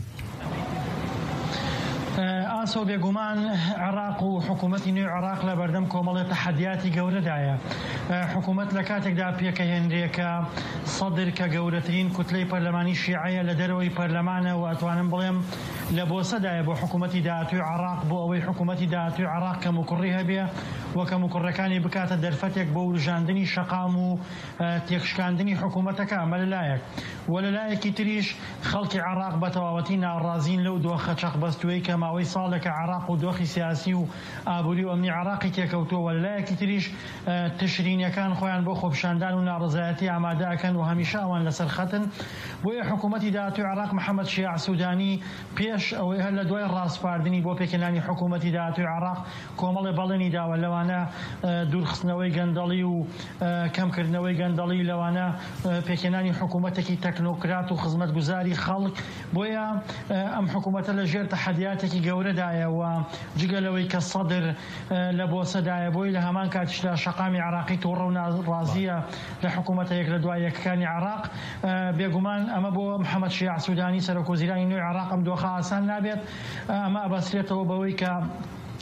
ئاسۆ بێگومان عێراق و حکوومەتی نوێی عێراق لە بەردەم کۆمەڵی تەحەدیاتی گەورەدایە. حکوومەت لە کاتێکدا پێکەهێنرێکە سەدر کە گەورەترین کوتلەی پەرلەمانی شیعەیە لە دەرەوەی پەرلەمانە و ئەتوانم بڵێم لە بۆسەدایە بۆ حکوومەتی داهاتووی عێراق بۆ ئەوەی حکوومەتی داهاتووی عێراق کە موکڕی هەبێ و کە موکڕەکانی بکاتە دەرفەتێک بۆ وژاندنی شەقام و تێکشکاندنی حکوومەتەکە ئەمە لەلایەک و لەلایەکی تریش خەڵکی عێراق بە تەواوەتی ناڕازین لەو دۆخە چەقبەستووەی کە ماوەی ساڵێکە عێراق و دۆخی سیاسی و ئابووری و ئەمنی عێراقی تێکەوتووە و لەلایەکی تریش تشرینیەکان خۆیان بۆ خۆپیشاندان و ناڕزایەتی ئامادە ئەکەن و هەمیشە ئەوان لەسەر خەتن. بۆیە حکوومەتی داهاتووی عێراق محەممەد شیاع سوودانی پێش ئەوەی هەر لە دوای ڕاستپاردنی بۆ پێکێنانی حکوومەتی داهاتووی عێراق کۆمەڵی بەڵێنی داوە لەوانە دوورخستنەوەی گەندەڵی و کەمکردنەوەی گەندەڵی لەوانە پێکێنانی حکوومەتێکی تەکنۆکرات و خزمەتگوزاری خەڵک. بۆیە ئەم حکوومەتە لە ژێر تەحەدیاتێکی گەورەدایە و جگەلەوەی کە سەدر لە بۆسەدایە بۆی لە هەمان کاتیشدا شەقامی عێراقی تووڕە و ناڕازیە لە حکوومەتە یەک لە دوای یەکەکانی عێراق. بێگومان ئەمە بۆ محەممەد شیاع سوودانی سەرۆکوەزیرانی نوێی عێراق ئەم دۆخە ئاسان نابێت. ئەمە ئەبەسرێتەوە بەوەی کە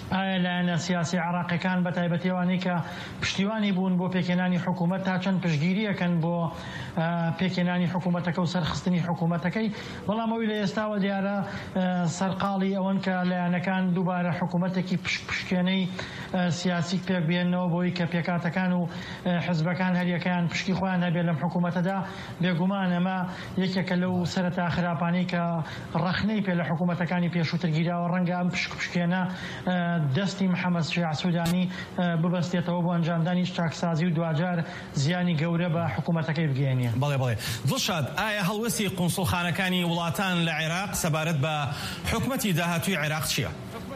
لایەنە سیاسی عراقیەکان بە تایبەتیوانی کە پشتیوانی بوون بۆ پێکێنانی حکوومەت تا چەند پشتگیریەکەن بۆ پێکێنانی حکوومەتەکە و سەرخستنی حکوومەتەکەی بەڵام ئەوی لە ئێستاوە دیارە سەرقاڵی ئەوەن کە لایەنەکان دووبارە حکوومەتێکی پشتکێنەی سیاسی پێک بێنەوە بۆی کە پێکاتەکان و حزبەکان هەریەکان پشتی خۆیان هەبێت لەم حکوومەتەدا بێگومان ئەمە یەکێکە لەو سەرەتا خراپانەی کە ڕەخنەی پێ لە حکوومەتەکانی پێشووتر گیراوە ڕەنگە ئەم پشکپشکێنە دەستی محەممەد شیع سوودانی ببەستێتەوە بۆ ئەنجامدانی چاکسازی و دوجار زیانی گەورە بە حکوومەتەکەی بگەێنێ. بەڵێ بڵێ دڵشاد ئایا هەڵوەستی قونسڵخانەکانی وڵاتان لە عێراق سەبارەت بە حکوومەتی داهاتووی عێراق چییە؟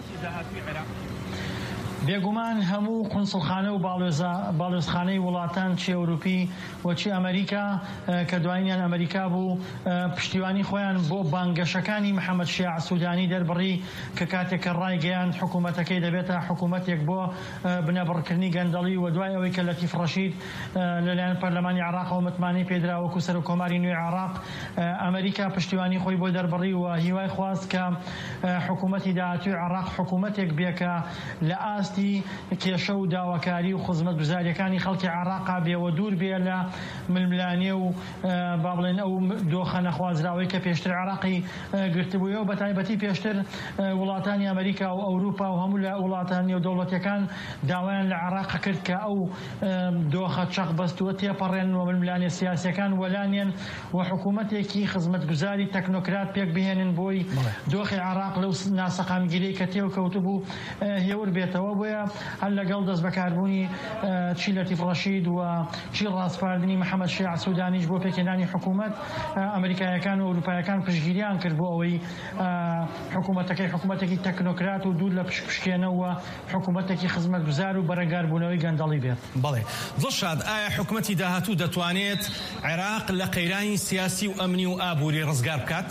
بێگومان هەموو قونسڵخانە و باڵێزخانەی وڵاتان چی ئەوروپی و چی ئەمریکا کە دوایینیان ئەمریکا بوو پشتیوانی خۆیان بۆ بانگەشەکانی محەممەد شیع سوودانی دەربڕی کە کاتێککە ڕایگەیان حکوومەتەکەی دەبێتە حکوومەتێک بۆ بنەبڕکردنی گەندەڵی و دوای ئەوەی کە لەتیف ڕەشید لەلایەن پەرلەمانی عێراقەوە متمانەی پێدراوەکو سەر و کۆماری نوێی عێراق ئەمریکا پشتیوانی خۆی بۆ دەربڕی و هیوای خواست کە حکوومەتی داهاتووی عێراق حکوومەتێک بێکە لە ئاست کێشە و داواکاری و خزمەت گوزاریەکانی خەڵکی عێراقا بێوە دوور بێ لە ململانێ و با بڵێن ئەو دۆخە نەخوازراوەی کە پێشتر عێراقی گرتبوویە و بە تایبەتی پێشتر وڵاتانی ئەمریکا و ئەوروپا و هەموو لە وڵاتانی و دەوڵەتەکان داوایان لە عێراق کرد کە ئەو دۆخە چەق بەستووە تێپەڕێن و ململانێ سیاسیەکان وەلانێن و حکوومەتێکی خزمەت گوزاری تەکنۆکرات پێک بهێنن بۆی دۆخی عێراق لەو ناسەقامگیرەی کە تێو کەوت بوو هێور بێتەوە بۆیە هەر لەگەڵ دەست بەکاربوونی چی لەتیف ڕەشید و چی ڕاستپاردنی محەممەد شیع سوودانیش بۆ پێکێنانی حکوومەت ئەمریکایەکان و ئەوروپایەکان پشتگیریان کرد بۆ ئەوەی حکوومەتەکەی حکوومەتێکی تەکنۆکرات و دوور لە پشکپشکێنەوە حکوومەتێکی خزمەت گوزار و بەرەگاربوونەوەی گەندەڵی بێت. بەڵێ دڵشاد ئایا حکوومەتی داهاتوو دەتوانێت عێراق لە قەیرانی سیاسی و ئەمنی و ئابووری ڕزگار بکات؟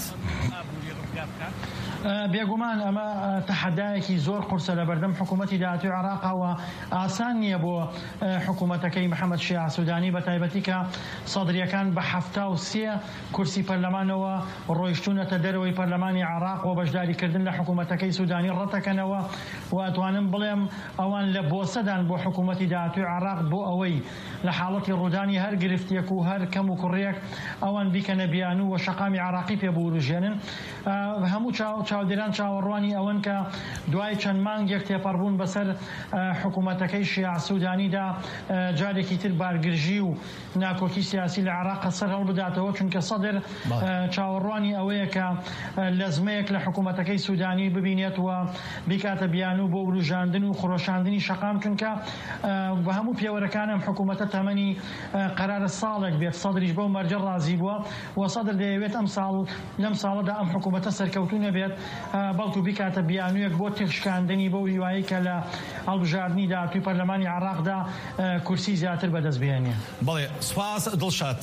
بێگومان ئەمە تەحەدایەکی زۆر قورسە لە بەردەم حکوومەتی داهاتووی عێراقەوە ئاسان نییە بۆ حکوومەتەکەی محەممەد شیع سوودانی بە تایبەتی کە سەدرریەکان بە هەفتا و سێ کورسی پەرلەمانەوە ڕۆیشتونەتە دەرەوەی پەرلەمانی عێراق و بەشداریکردن لە حکوومەتەکەی سوودانی ڕەتەکەنەوە و ئەتوانم بڵێم ئەوان لە بۆسەدان بۆ حکوومەتی داهاتووی عێراق بۆ ئەوەی لە حاڵەتی ڕوودانی هەر گرفتێک و هەر کەم و کوڕێک ئەوان بیکەنە بیان و شەقامی عێراقی پێبوروژێنن هەموو چاودێران چاوەڕوانی ئەوەن کە دوای چەند مانگێک تێپەڕبوون بەسەر حکوومەتەکەی شیع سوودانیدا جارێکی تر بارگرژی و ناکۆکی سیاسی لە عێراق سەر هەڵبداتەوە چونکە سەدر چاوەڕوانی ئەوەیە کە لەزمەیەک لە حکوومەتەکەی سوودانی ببینێت و بیکاتە بیان و بۆ وروژاندن و خۆشاندنی شەقام چونکە بە هەموو پێوەرەکانم حکوومەتە تەمەنی قەرارە ساڵێک بێت سەدریش بەو مەرجە ڕازی بووە و سەدر دەیەوێت ئەم ساڵ لەم ساڵەدا ئەم حکوومەتە سەرکەوتو نەبێت بەڵکو بیکاتە بیانوویەک بۆ تێشکاندنی بەو هیوایی کە لە هەڵبژاردننی داهاتووی پەرلەمانی عێراقدا کورسی زیاتر بەدەست بێنێ. بەڵێ سوپاس دڵشاد.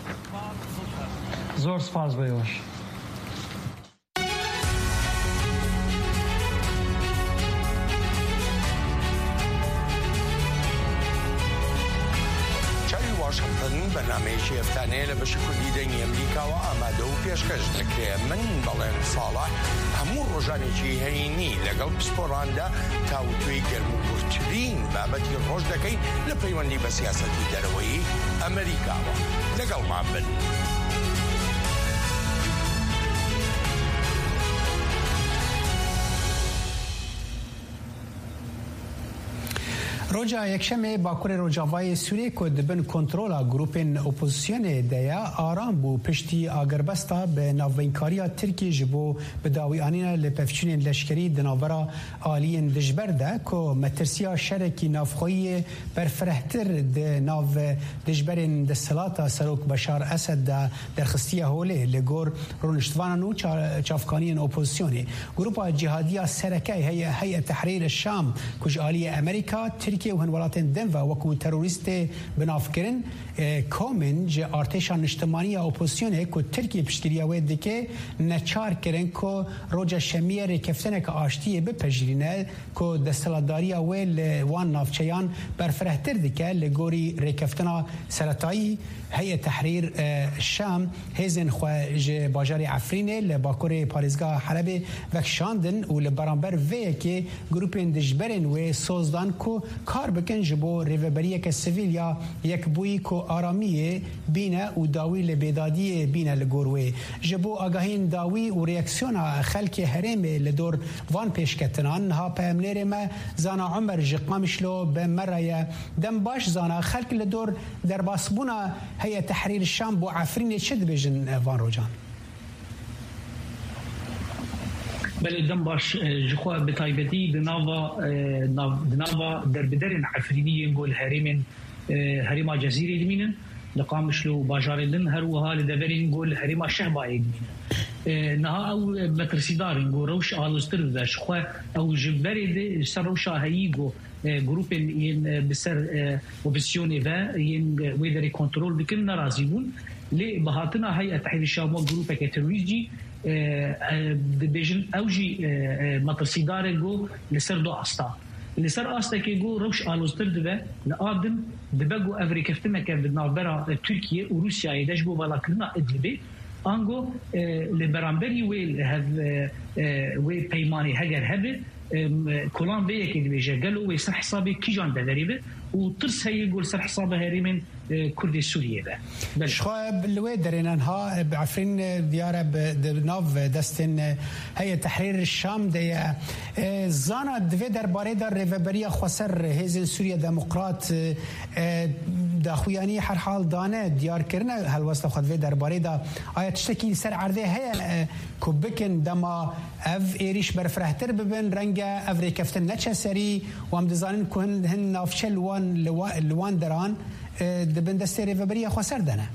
زۆر سپاس بەیەوەش. بەنامەیەکی ئەفتانەیە لە بەشی کوردی دەنگی ئەمریکاوە ئامادە و پێشکەش دەکرێت. من بەڵێن ساڵە هەموو ڕۆژانێکی هەینی لەگەڵ پسپۆڕاندا تاوتوێی گەرم و گورتترین بابەتی ڕۆژ دەکەین لە پەیوەندی بە سیاسەتی دەرەوەی ئەمریکاوە. لەگەڵمان بن. Roja yekşemê Bakurê Rojavayê Sûriyê ku dibin kontrola grûpên opozisyonê de ye aram bû piştî agiribesta bi navbeynkariya Tirkiye ji bo bidawîanîna li pevçûnên leşkerî di navbera aliyên dijber de ku metirsiya şerekî navxweyî berfirehtir di nav dijberên desthilatê Serok Beşar Esed de derxistiya holê li gor rûniştvanan û çavkaniyên opozisyonê. Grupa cihadiya Serekey Heyet Tehrîr Şam ku ji aliyê Amerîka Tirkiye ترکیه و هن ولاتین دن و وکو تروریست بناف کرن کومن جه ارتشان اجتماعی اپوزیسیونه که ترکیه پشتیریه و دکه نچار کرن که روجا شمیه رکفتنه که آشتیه بپجرینه که دستلداری اویل وان نافچیان برفرهتر دکه لگوری رکفتنا سرطایی هیئت تحریر شام هزن خواج باجار عفرینه لباکور پاریزگاه حلب وکشاندن و لبرانبر وی که گروپین دجبرن و سوزدان کو کار بکن جبو ریوبریه که سیویل یا یک بویی کو آرامیه بینه و داوی لبیدادی بینه لگوروی جبو آگاهین داوی و ریاکسیونا خلک هرم لدور وان پیشکتنان ها پیمنیر ما زانا عمر جقامشلو بمرایه دم باش زانا خلک لدور در باسبونا هي تحرير الشام بو عفرين شد بيجن فان روجان بل دم باش جخوا بتايبتي بنافا بنافا دربدرن عفريني نقول هريمن هريما جزيره دمين لقامشلو باجارلن هر وها لدبرين نقول هريما شهباي دمين نها او مترسيدار نقول روش الوستر ذا شخوا او جبري سروشا هيجو جروبين ين بسر اوبسيوني فا ين ويدري كنترول بكل نرازيبون لي بهاتنا هيئه تحرير الشام جروب كترويجي بيجن اوجي مترسيدار جو لسر دو استا لسر استا كي جو روش الوستر دبا لادم دبغو افريكفتنا كان بنابرا تركيا وروسيا يدجبو بالا كلنا ادلبي انغو لبرامبري ويل هاف وي بيماني هاجر هبه كلان بيه كده بيجي قالوا ويسر حسابي كي جان دغريبه وترس هي يقول سر حسابه هريمن كردي سوريا به شخواب الويدرين انها بعفرين دياره بناف دستن هي تحرير الشام دي زانا دفي درباري در ريفبريا خسر هيزن سوريا ديمقراط داخوياني هر حال دانه ديار كرنا هل وسط خد في درباري دا ايا تشتكي سر عرضه هي كوبكن دما اف ايريش برفرهتر ببن رنگه افري كفتن نچ سري وام دزانن كون هن نافشل وان لوان دران دبن دستي ريفبريا خسر دنا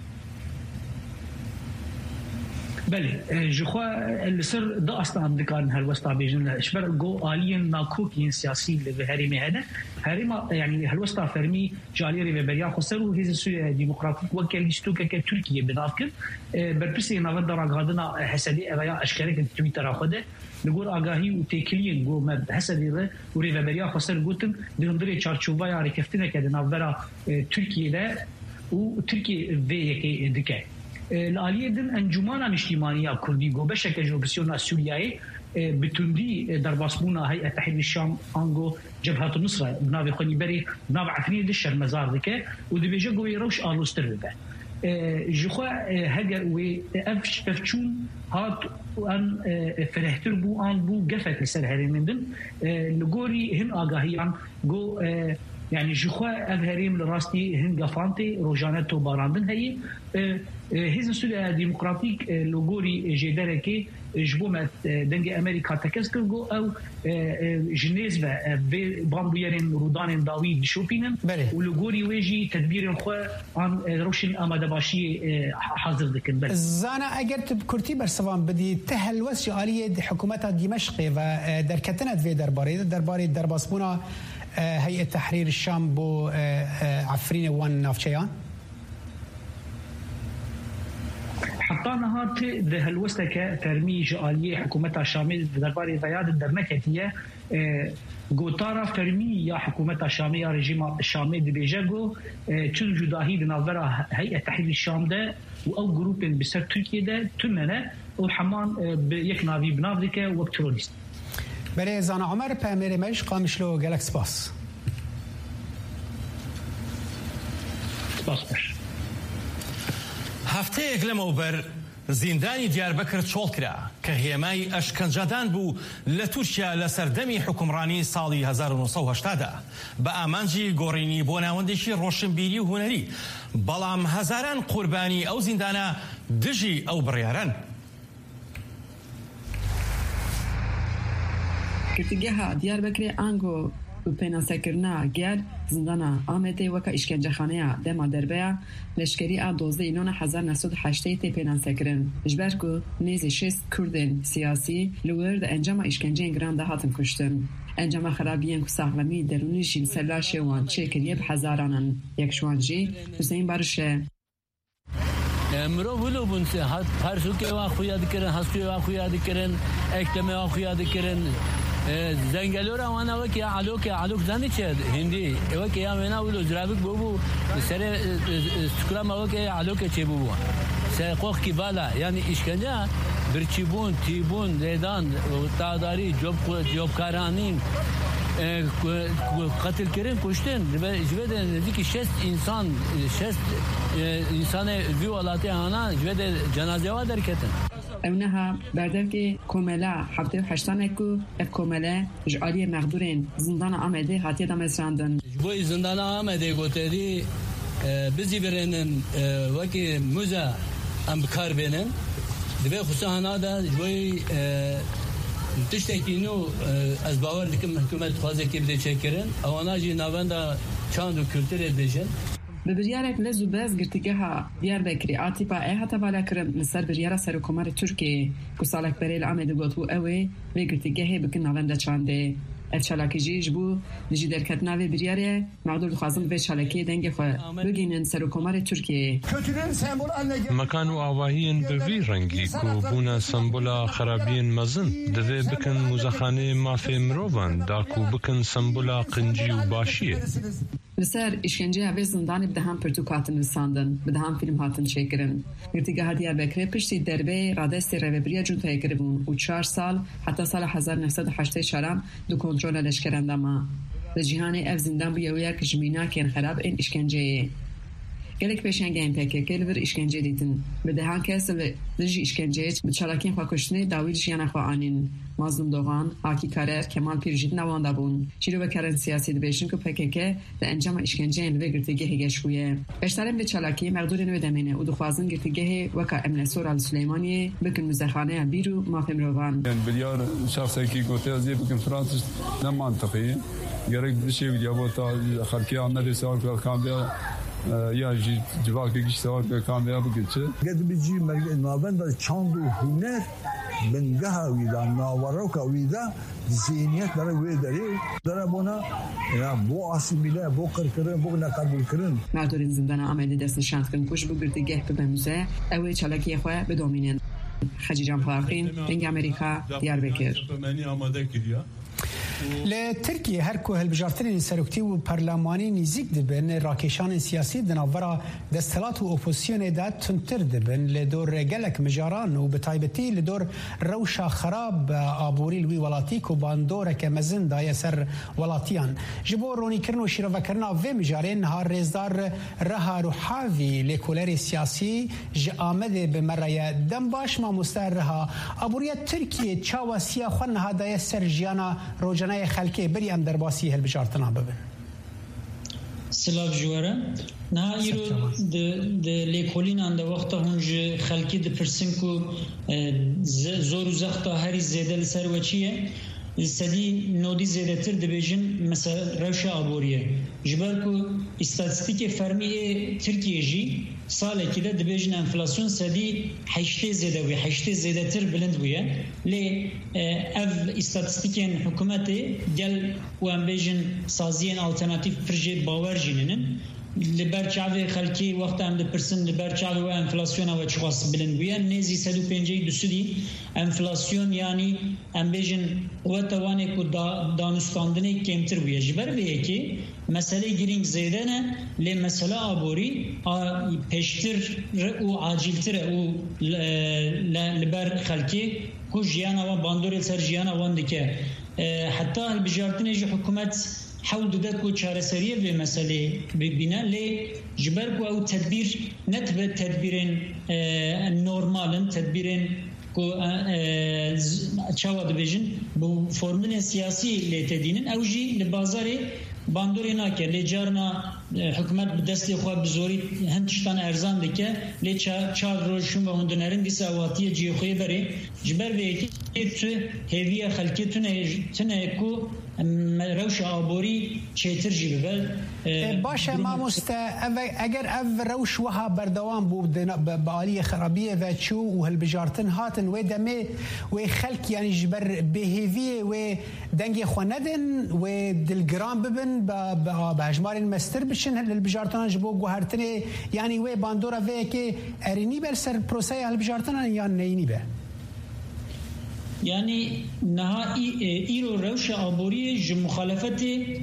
بله جخوا اللي صار ده اصلا دكان هالوسطى بيجن اشبر جو الين ناكوكين سياسي لهريمي هذا هريما يعني هالوسطى فرمي جالي ريفبريا خسر وهي سوريا ديمقراطيك وكل هستوكا كتركيا بنافكر بربسي نافدر غادنا حسدي اغيا اشكالك تويتر اخده نقول اغاهي وتكلين جو ما حسدي وريفبريا خسر قلتم بندري تشارچوبا يا ركفتنا كده نافدر تركيا ده وتركيا في دكاي الآلية دن انجمان اجتماعية كردي جو بشكل جوبسيونا سورياي بتندي درباسبونا هيئة تحرير الشام انجو جبهة النصرة بنابي خوني بري بنابي عفرين دشر مزار ذكا ودي بيجا جو يروش آلوستر ببا جخوا هجر وأفش أفشون هات وأن فرحتر بو أن بو قفت لسر هذه من دن لجوري هن آجاهيان جو يعني جخوا أظهرين لراستي هن قفانتي روجانتو باراندن هي هذا سوريا ديمقراطيك لوغوري جداركي جبومت دنج امريكا تكسكر جو او جنيز بامبيرين رودان داوي شوبينن ولوغوري ويجي تدبير خو عن روشن اماده باشي حاضر دكن بل زانا اجرت بكرتي برسوان بدي تهلوس آلية حكومه دمشق و دركتنت في درباري درباري درباسبونا هيئه تحرير الشام بو عفرين وان نافشيان حتى نهارت ذه الوسطى ترمي جالية حكومتها الشامية درباري فياد الدرنكتية قوتارا فرمي يا حكومتها الشامية رجيم الشامي دبيجاغو تشل جداهي دنافرا هيئة تحرير الشام ده أو جروب بسر تركيا ده تمنى وحمان بيك نافي بنافريكا وبتروليست بله زانا عمر پامیر مش قامشلو گلکس باس باس باش هەفتەیەک لەمەوبەر زیندانی دیاربەکر چۆڵ کرا کە هێمای ئەشکەنجەدان بوو لە تورکیا لە سەردەمی حکومڕانی ساڵی هەزار و نۆ هەشتا دا بە ئامانجی گۆڕینی بۆ ناوەندێکی ڕۆشنبیری و هونەری بەڵام هەزاران قوربانی ئەو زیندانە دژی ئەو بڕیارن کردگەها دیاربەکرێ ئانگۆ پێناسەکردنا گەر زندانە ئامێتێ وەکە ئیشکەنجەخانەیە دەما دەربەیە لەشکری ئا دۆزدەی نۆ هەزار نۆ سەد و هەشتەی تێ پێناسەکردن ژبەر ku nêzî şêst Kurdên siyasî li wir di encama îşkenceyên giran de hatin kuştin. انجام خرابیان کو ساغلمی درونی جین سلاشه وان چکریه بهزارانن یک شوانجی حسین بارشه مرو ولو بنت هر سو که وا خویا دکرن هستی وا خویا دکرن اکتم وا خویا دکرن زنگلورا وانا وکی علوک علوک زنی چه هندی وکی یا منا ولو زرابک بوبو سر سکرام وکی علوک چه بوبو سر قوخ کی بالا یعنی işkence برچیبون تیبون لیدان تعداری جوب جوب کارانین قتل کردن کشتن جوید نزدیک شش انسان شش انسان وی ولاتی آنها جوید جنازه ها درکتن اونها بردر که کوملا هفته هشتانه کو اف کوملا جعلی مقدورین زندان آمده هاتی دام اسراندن جوی زندان آمده گوتری بزی برنن وکی موزه ام بکار بینن دبی خصوصا هنادا جوی تشتكي انه از باور دكم حكومت خوازه كي بده چكرن او انا جي ناوندا چاند و كولتور دجن ببريارك لزوباز گرتگها دياربكري عاطفه اي حتى بالا كرم لسر بريارا سركومار تركي كسالك بريل عمد گوتو اوي و گرتگه بكن ناوندا چانده افشالکی جیج بو نجی درکت ناوی بریاره معدول خوازم به چالکی دنگ خو بگینن سرکومار ترکیه مکان و آواهین به وی رنگی کو بونا سمبولا خرابین مزن دوی بکن موزخانه مافی مروان دا کو بکن سمبولا قنجی و باشیه لسر işkence ve zindanı بدهم پرتوکاتن وساندن بدهم فیلم هاتن چکرن گرتگاه دیاربکر پشتی دربه رادست روبریا جوتای کربون و چهار سال حتی سال هزار و نهصد و هشتاد و چهار دو کنترل لشکرندما لجهان اف زندان بیاویا کجمینا کن خراب این işkence gelek peşengen peki kelver işkence ditin بدهم کس لجی işkence بچالاکین خواکشتنی داویل جیانا خوانین مازلوم دوغان آکی کارر کمال پیرجید نوانده بون چیرو بکرن سیاسی دبیشن که پککه ده انجام işkence و گرتگه گشویه اشترم به چالاکی مقدور نو دمینه و دخوازن گرتگه وکا امن سورال سلیمانی بکن مزخانه بیرو مافم روان بلیار شخصی که گوته ازی بکن فرانسیس نه منطقیه gerek bir şey ya bu ta halki anları sağ ol kambiya ya civak ki işte var kambiya bu geçe. Gel bir cim naben da çandu hüner ben gahavi da navaroka vida zihniyet dara ve deri dara buna ya bu asimile bu kırkırın bu ne kabul kırın. Mağdurin zindana ameli dest nişant kın kuş bu girdi be müze ev çalaki xwe be dominen. Xacican Farqin Deng Amerika Diyarbakır. لترکیه هر کو هلبجارترین سرکتی و پارلمانی نزیک دبن راکشان سیاسی دناورا دستلات و اپوزیسیون دا تنتر دبن لدور گلک مجاران و بتایبتی لدور روشا خراب آبوری الوی ولاتی کو باندوره که مزن دای سر ولاتیان جبو رونی کرن و شیرو کرنا و مجارین ها رزدار رها روحاوی لکولر سیاسی ج آمده به مرای دم باش ما مسترها آبوری ترکیه چاوا سیا خون ها دای سر جیانا روجنای خلکی بری ام در باسی هلبجارتنا ببن سلاف جواره نه ایرو د د لیکولین اند وقت هنج خلکی د پرسن کو زور زخت هری زیدل سر وچیه سدی نودی زیاده تر دبیجن مثلا روش آبوریه جبر کو استاتستیک فرمی ترکیه جی ساله که دبیجن انفلاسیون سدی هشته زیاده و هشته زیاده تر بلند بوده لی اف استاتستیکن حکومتی گل و ام بیجن سازین آلترناتیف پروژه باور جینن لبرچاوی خلکی وقت هم دپرسن لبرچاوی و انفلاسیون و چخواست بلند بوده نیزی سد و پنجه دوسودی انفلاسیون یعنی ام بیجن و توانه که دانستاندنه کمتر بوده جبر بیه که مسئله گرینگ زیده نه لی مسئله آبوری پیشتر و عاجلتر و لبر خلکی که جیانا و باندور سر جیانا وانده که حتی البجارتنه جی حکومت حول دادت کو چاره سریه به مسئله ببینه لی جبر کو او تدبیر نتبه تدبیرن نورمالن تدبیرن کو چاوا دبیجن بو فرمون سیاسی لی تدینن او جی لبازاری باندوری ناکر لی جارنا حکومت به دست خود بزوری هند تشتان ارزان دکه لی چهار روز شون و هندنرین دیسا واتی جیخوی بره جبر به تو هویه خلکی تونه تونه کو روش آبوری چیتر جی ببر باشه ما مست اگر اف روش وها بردوام بود بعالی خرابیه و چو و هالبجارتن هاتن و دمه و خلک یعنی جبر بهویه و دنگی خوندن و دلگرام ببن با هجمار مستر بشن هالبجارتن جبو گوهرتنه یعنی و باندورا و که ارینی بر سر پروسه هالبجارتن یا نینی به يعني نهائي ايرو روش عبوري ج مخالفت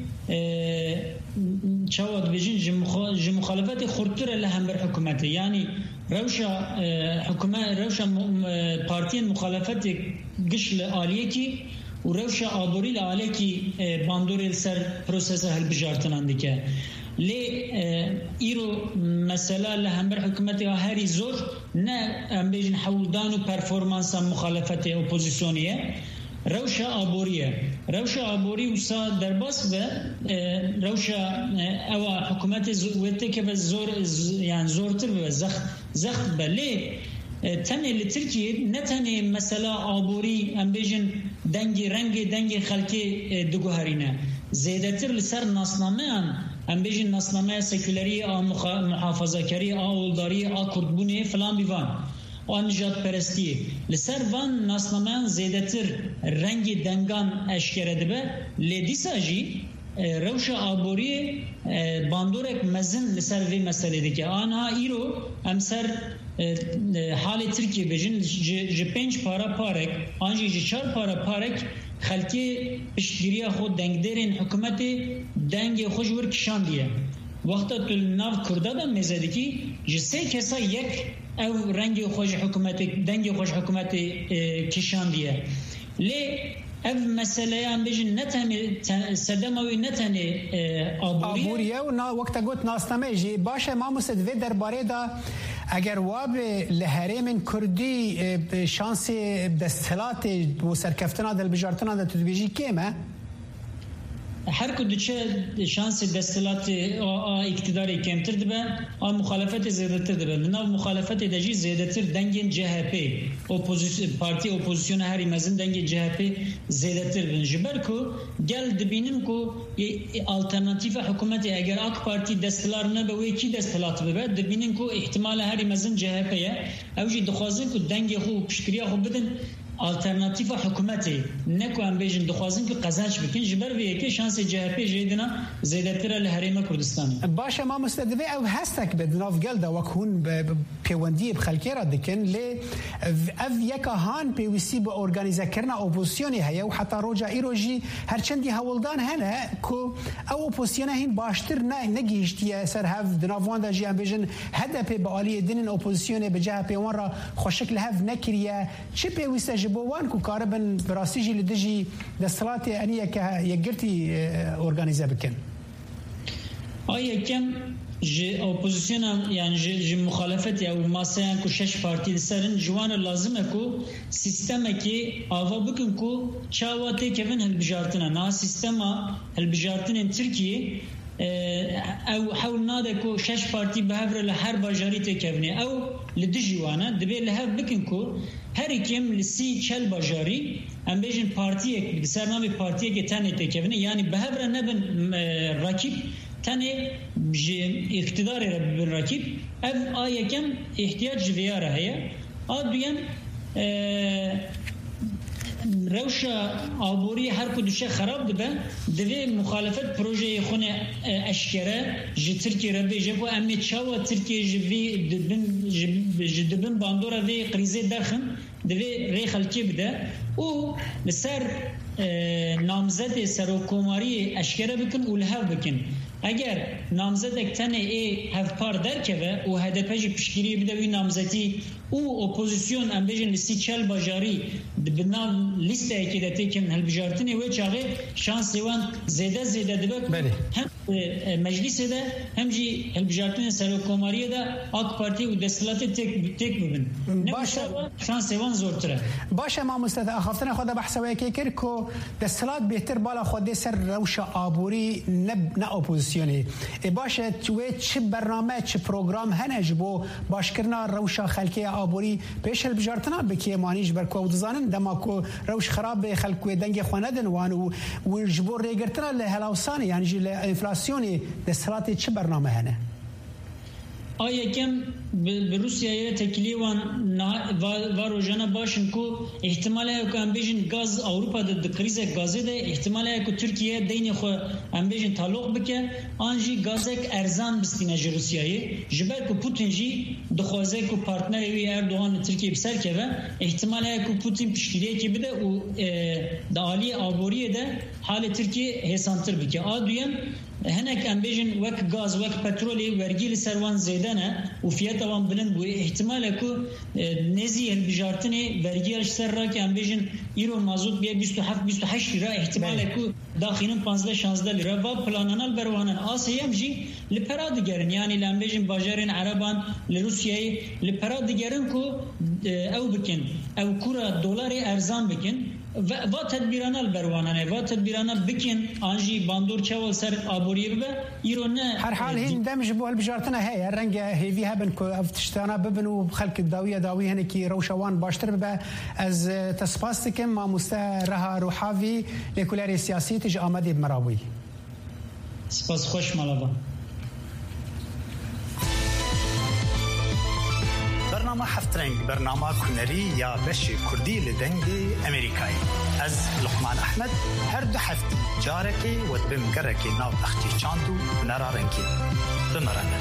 شواد بيجين ج مخالفت خرطره لهم بر حكومته يعني روش حكومه روش بارتين مخالفت قش لآليكي وروش عبوري لآليكي باندور سر بروسس هالبجارتن عندك لی ایرو مثلا لهمبر حکومت هری زور نه ام بیشن حولدان و پرفورمانس مخالفت اپوزیسیونیه روشا آبوریه روشا آبوری وسا درباس به روشا او حکومت وقتی که به زور یعنی زورتر به زخ زخ بله تنه لترکیه نه تنه مثلا آبوری ام بیشن دنگی رنگ دنگی خلکی دگوهرینه زیادتر لسر ناسنامه ان ام بیشن ناسنامه سکولری آ محافظه‌کاری آ اولداری آ کردبونی فلان بیوان آن نجات پرستی لسر وان ناسنامه زیادتر رنگ دنگان اشکره دبه لیدیساجی روش آبوری باندورک مزن لسر وی مسئله دیگه آنها ایرو امسر حال ترکیه بجن ج پنج پارا پارک آنجی ج چار پارا پارک خلکی پشتگیری خود دنگدرین حکومت دنگ خوش ور کشان دیه وقتا تو ناو کرده دا میزده که جسه کسا یک او رنگ خوش حکومت دنگ خوش حکومت کشان دیه لی اف مسئله هم بجن نتنی صدموی نتنی آبوریه آبوریه و نا وقتا گوت ناسنامه جی باشه ما مصدوه درباره دا اگر واب لحرم کردی شانس دستلات و سرکفتنا دل بجارتنا دل تدویجی کیمه؟ هر کدوم چه شانس دستلات اقتداری کمتر دبه آن مخالفت زیادتر دبه لناو مخالفت دجی زیادتر دنگین جهپی اپوزیسیون پارتی اپوزیسیون هری مزن دنگین جهپی زیادتر بن جبر کو گل دبینن کو آلترناتیف حکومتی اگر اک پارتی دستلار نبه و کی دستلات ببه دبینن کو احتمال هری مزن جهپیه اوجی دخوازن کو دنگ خو پشکریا خو بدن آلترناتیف حکومتی نکو ام بیشن دخوازن که قزنج بکن جبر وی که شانس جهپی جیدنا زیادتر لحریم کردستان باشه ما مستدوی او هستک بدناف گلده وکون پیوندی بخلکی را دکن لی او یکا هان پیوستی با ارگانیزه کرنا اپوزیسیونی هیا و حتی روجا ایروجی هرچندی هولدان هنه که او اپوزیسیونه هین باشتر نه نگیشتی سر هف دنافوان دا جی ام بیشن هدف با آلی دینن اپوزیسیونه بجه پیوان را خوشکل هف نکریه چه پیوسته جبوان کو کاربن براسیجی لدجی دستلات انیه که یگرتی ارگانیزه بکن آیا کم ج اپوزیسیون یعنی ج مخالفت یا ماسه کو شش پارتی سرن جوان لازمه کو سیستم کی آوا بکن کو چاواته کevin هلبجارتنا نا سیستم هلبجارتن ترکیه او حول ناده کو شش پارتی بهفر لهر باجاری تکونی او لدجیوانه دبی لهف بکن کو هر کیم لسی چل باجاری ام بیشن پارتیه بسر نامی پارتیه که تنه تکونی یعنی بهفر نبن راکیب تنه اقتدار بن راکیب او آیا کم احتیاج جویاره هیا آدویم روشا آبوری هر کدوشه خراب دبه دوی مخالفت پروژه خونه اشکره جی ترکی را بیجه کو امی چاوا ترکی جوی دبن جدبن باندورا وی قریزه درخن دوی ری خلکی بده او لسر نامزد سروکوماری اشکره بکن و لحو بکن اگر نامزدک تنه ای هف پار درکه و هدپجی پشگیری بده وی نامزدی او اپوزیسیون ام بجن لسی چل باجاری بنام لیست اکیده تکن هلبجارتنی و چاقه شانس وان زیده زیده دبک هم مجلس ده هم جی هلبجارتنی سرکوماری ده آک پارتی و دستلات تک تک ببین باشه شانس وان زورتره باشه ما مستد اخافتن خود بحث و کی کر کو دستلات بهتر بالا خود سر روش آبوری نب نه اپوزیسیونی باشه تو چه برنامه چه پروگرام هنج بو باشکرنا روش خلکی آبوری پیش هلبجارتنا بکی مانیش بر کو دزانن دما کو روش خراب خلکو دنگ خواندن وانو و جبور ریگرتنا لهلاوسان یعنی جل انفلاسیونی دستلات چه برنامه هنه آیا کم به روسیه تکلیه وان و روزانه باشن کو احتماله که ام بیشن گاز اروپا د کریز گازی ده احتماله که ترکیه دین خو ام بیشن تعلق بکه آنجی گازک ارزان بستینه ج روسیه جبر که پوتین جی دخوازه که پارتنر وی اردوغان ترکیه بسر که و احتماله که پوتین پشتیریه که بده و دالی آبوریه ده حال ترکیه حسانتر بکه آدویم هناك ام بيجن وك غاز وك بترولي ورجيل سروان زيدانه وفيات وان بلند بو احتمال اكو نزي البجارتني ورجيل سر که ام بيجن يرو مازوت بي بیست و هفت بیست و هشت ليره احتمال اكو داخلين پانزده شانزده ليره و پلانانال بروانن اسيام جي لپرا دگرن يعني لام بيجن باجرين عربان لروسيا لپرا دگرن کو او بكن او كره دولار ارزان بكن و تدبیرانه البروانه و تدبیرانه بکن آنجی باندور چاول سر آبوریه به ایرونه هر حال هین دمج بو البجارتنا هي رنگ هیوی هبن کو افتشتانا ببنو خلق الداويه داوی هن کی روشوان باشتر به از تسپاستکم ما مسترها روحاوی لکولاری سیاسی تج آمده بمراوی سپاس خوش مالابا برنامه هفترنگ برنامه کنری یا بشی کردی لدنگی امریکایی از لقمان احمد هر دو هفته جارکی و بمگرکی ناو اختی چاندو نرارنکی بمرنه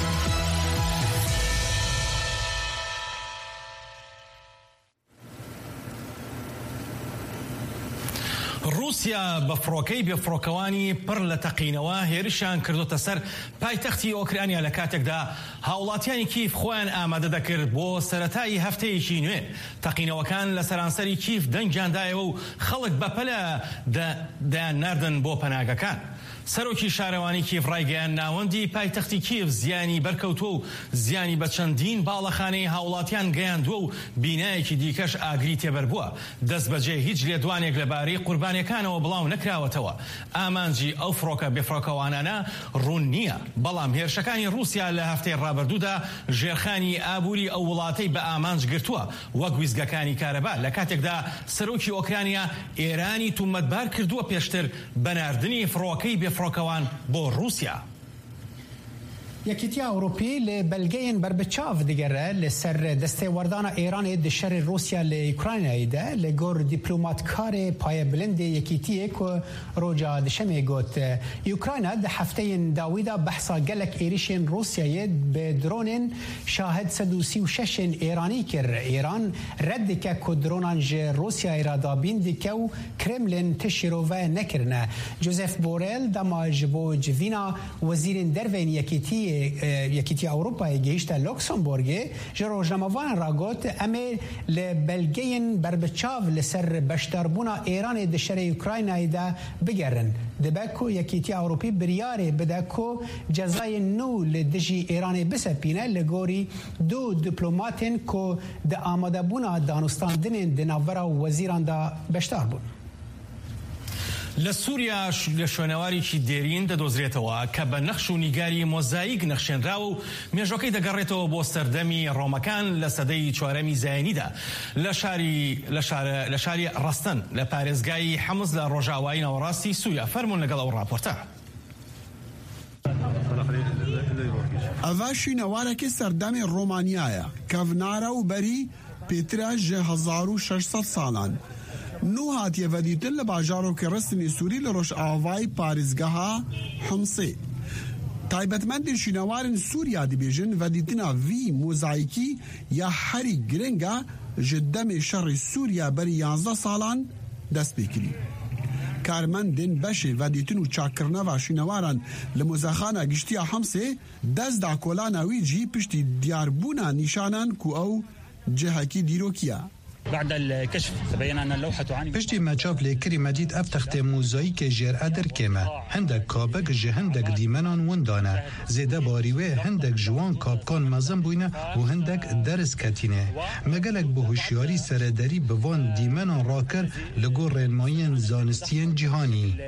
روسیا بفروکی بفروکوانی پر لتقینەوە هێرشیان کردوتە سەر پایتەختی ئۆکرانیا لە کاتێکدا هاوڵاتیانی کیف خۆیان ئامادە دەکرد بۆ سەرەتایی هەفتەیەکی نوێ. تەقینەوەکان لە سەرانسەری کیف دەنگیاندایەوە و خەڵک بەپەلە دەیان ناردن بۆ پەناگەکان. سەرۆکی شارەوانی کیف ڕایگەیان ناوەندی پایتەختی کیف زیانی بەرکەوتووە و زیانی بە چەندین باڵەخانەی هاوڵاتیان گەیاندووە و بینایەکی دیکەش ئاگری تێبەربووە. دەست بەجێ هیچ لێدوانێک لەبارەی قوربانیەکانەوە بڵاو نەکراوەتەوە. ئامانجی ئەو فڕۆکە بێفڕۆکەوانانە ڕوون نییە، بەڵام هێرشەکانی رووسیا لە هەفتەی ڕابردوودا ژێرخانی ئابووری ئەو وڵاتەی بە ئامانج گرتووە وەک ویزگەکانی کارەبا لە کاتێکدا سەرۆکی ئۆکرانیا ئێرانی تومەتبار کردووە پێشتر بەناردنی فڕۆکەی بێفڕۆکەوان بۆ رووسیا. یەکێتی ئەوروپی لە بەلگەیەن بربەچاو دەگەڕێ لەسەر دەستێوەردانە ئێرانێ دشەر رووسیا لە ئوکراینایدا لە گۆر دیپلۆماتکارێ پایە بلندێ یەکێتیەک و ڕۆژا دشەمێ گوت ئوکراینە دە هەفتەیەن داویدا بەحسا گەلک عێریشێن رووسیایە بە درۆنên شاهد سەد و سی و شەشên ئێرانی کرد. ئێران ڕەت دکە کو درۆنان ji رووسیایê را dabîn dike û Kremlin ti şîrove nekirine. Josep Borrell dema ji bo civîna wezîrên dervên yekîtiyê یەکێتی ئەوروپای گەیشتە لوکسمبۆرگێ ji rojnamevanan ra got em ê li belgeyên berbiçav li ser beşdarbûna Îranê di şerê Ukraynayê de bigerin. Dibe ku Yekîtiya Ewropî biryarê bide ku cezayên nû li dijî Îranê bisepîne li gorî du diplomatên ku di amadebûna danûstandinên di navbera wezîran de beşdar bûn. لە سووریا لە شوێنەوارێکی دێرین دەدۆزرێتەوە کە بە نەخش و نیگاری مۆزاییک نەخشێنراوە و مێژوەکەی دەگەڕێتەوە بۆ سەردەمی ڕۆمەکان لە سەدەی چوارەمی زایینیدا لە لە شاری ڕەستەن لە پارێزگای حەمز لە ڕۆژاوایی ناوەڕاستی سووریا. فەرموون لەگەڵ ئەو ڕاپۆرتە. ئەڤە شوێنەوارێکی سەردەمی ڕۆمانیایە کەڤنارە و بەری پێترە ji هەزار و شەش سەد ساڵان. نو هاتیە ڤەدیتن لە باژارۆکی ڕستنی سووری لە ڕۆژئاوای پارێزگەها حمسێ. تایبەتمەندی شوێنەوارن سووریا دەبێژن ڤەدیتنا ڤی مۆزاییکی یا هەری گرنگە ji demê şerê Sûriya berî yanzdeh salan dest pê kirî. Karmendên beşê vedîtin û çakkirneva şûnewaran li mozexana giştiya Hemsê dest da kolana wî jî piştî diyarbûna nîşanan ku ew جهكي ديروكيا بعد الكشف تبين أن اللوحة تعاني پشتی مچاف لیکری مدید افتخت موزاییک جیر ادر کمه هندک کابک جه هندک دیمنان وندانه زیده باریوه هندک جوان کابکان مزن بوینه و هندک درس کتینه مگلک به هوشیاری سردری بوان دیمنان راکر لگو رنماین زانستین جهانی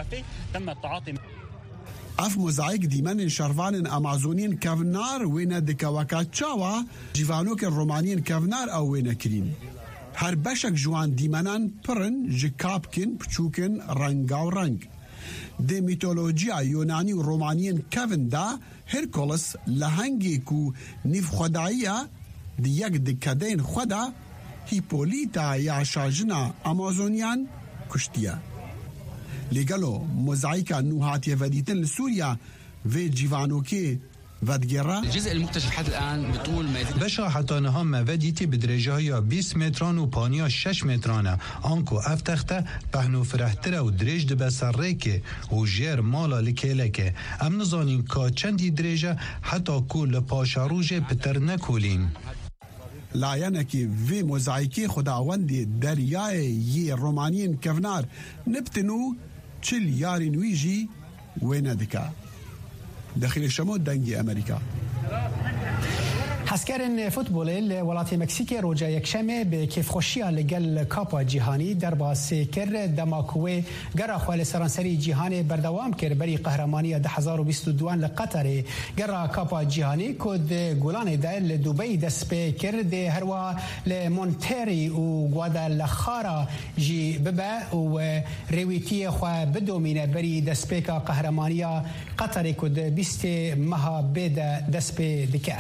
اف موزاییک دیمن شروان امازونین کافنار وینه دکاوکا چاوا جیوانوک رومانین کافنار او وینه کرین هر بشک جوان دیمنان پرن جکابکن پچوکن رنگاو رنگ دی میتولوژیا یونانی و رومانین کافن دا هرکولس لهنگی کو نیف خداییا دی یک دکدین خدا هیپولیتا یا شاجنا امازونیان کشتیا لگلو موزاییکا نوهاتي وديتن لسوريا في جيفانوكي ودگرا الجزء المكتشف حتى الآن بطول ما بشا حتى نها موديتي بدرجه های بیست متران و پانیا شش مترانه آنکو افتخته پهنو فرحتره و درج دبسرکه و جیر مالا لکلکه ام نزانین که چندی درجه حتی کل پاشاروج پتر نکولین لایانکی وی موزاییکی خداوندی دریای یی رومانین کفنار نبتنو چل یاری نویجی وینا دکا داخل شمو دنگی امریکا حسکرین فوتبال ولات مکزیک روجا یکشنبه به کیفخوشیا لگل کاپا جهانی در باسی کر دماکوی گرا خوال سرانسری جهانی بردوام کر بری قهرمانی ده هزار و بیست و دو لقطر گرا کاپا جهانی کد گولان ده لدبی دست به کر ده هروا لمونتری و گوادالخارا جی ببا و رویتی خو بدومینه بری دست به قهرمانی قطر کد بیست ماه بد دست به دکه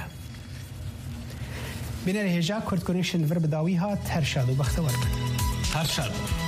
بنر هجا کرد کنیشن ور بداوی هات هر شاد و بختور هر شاد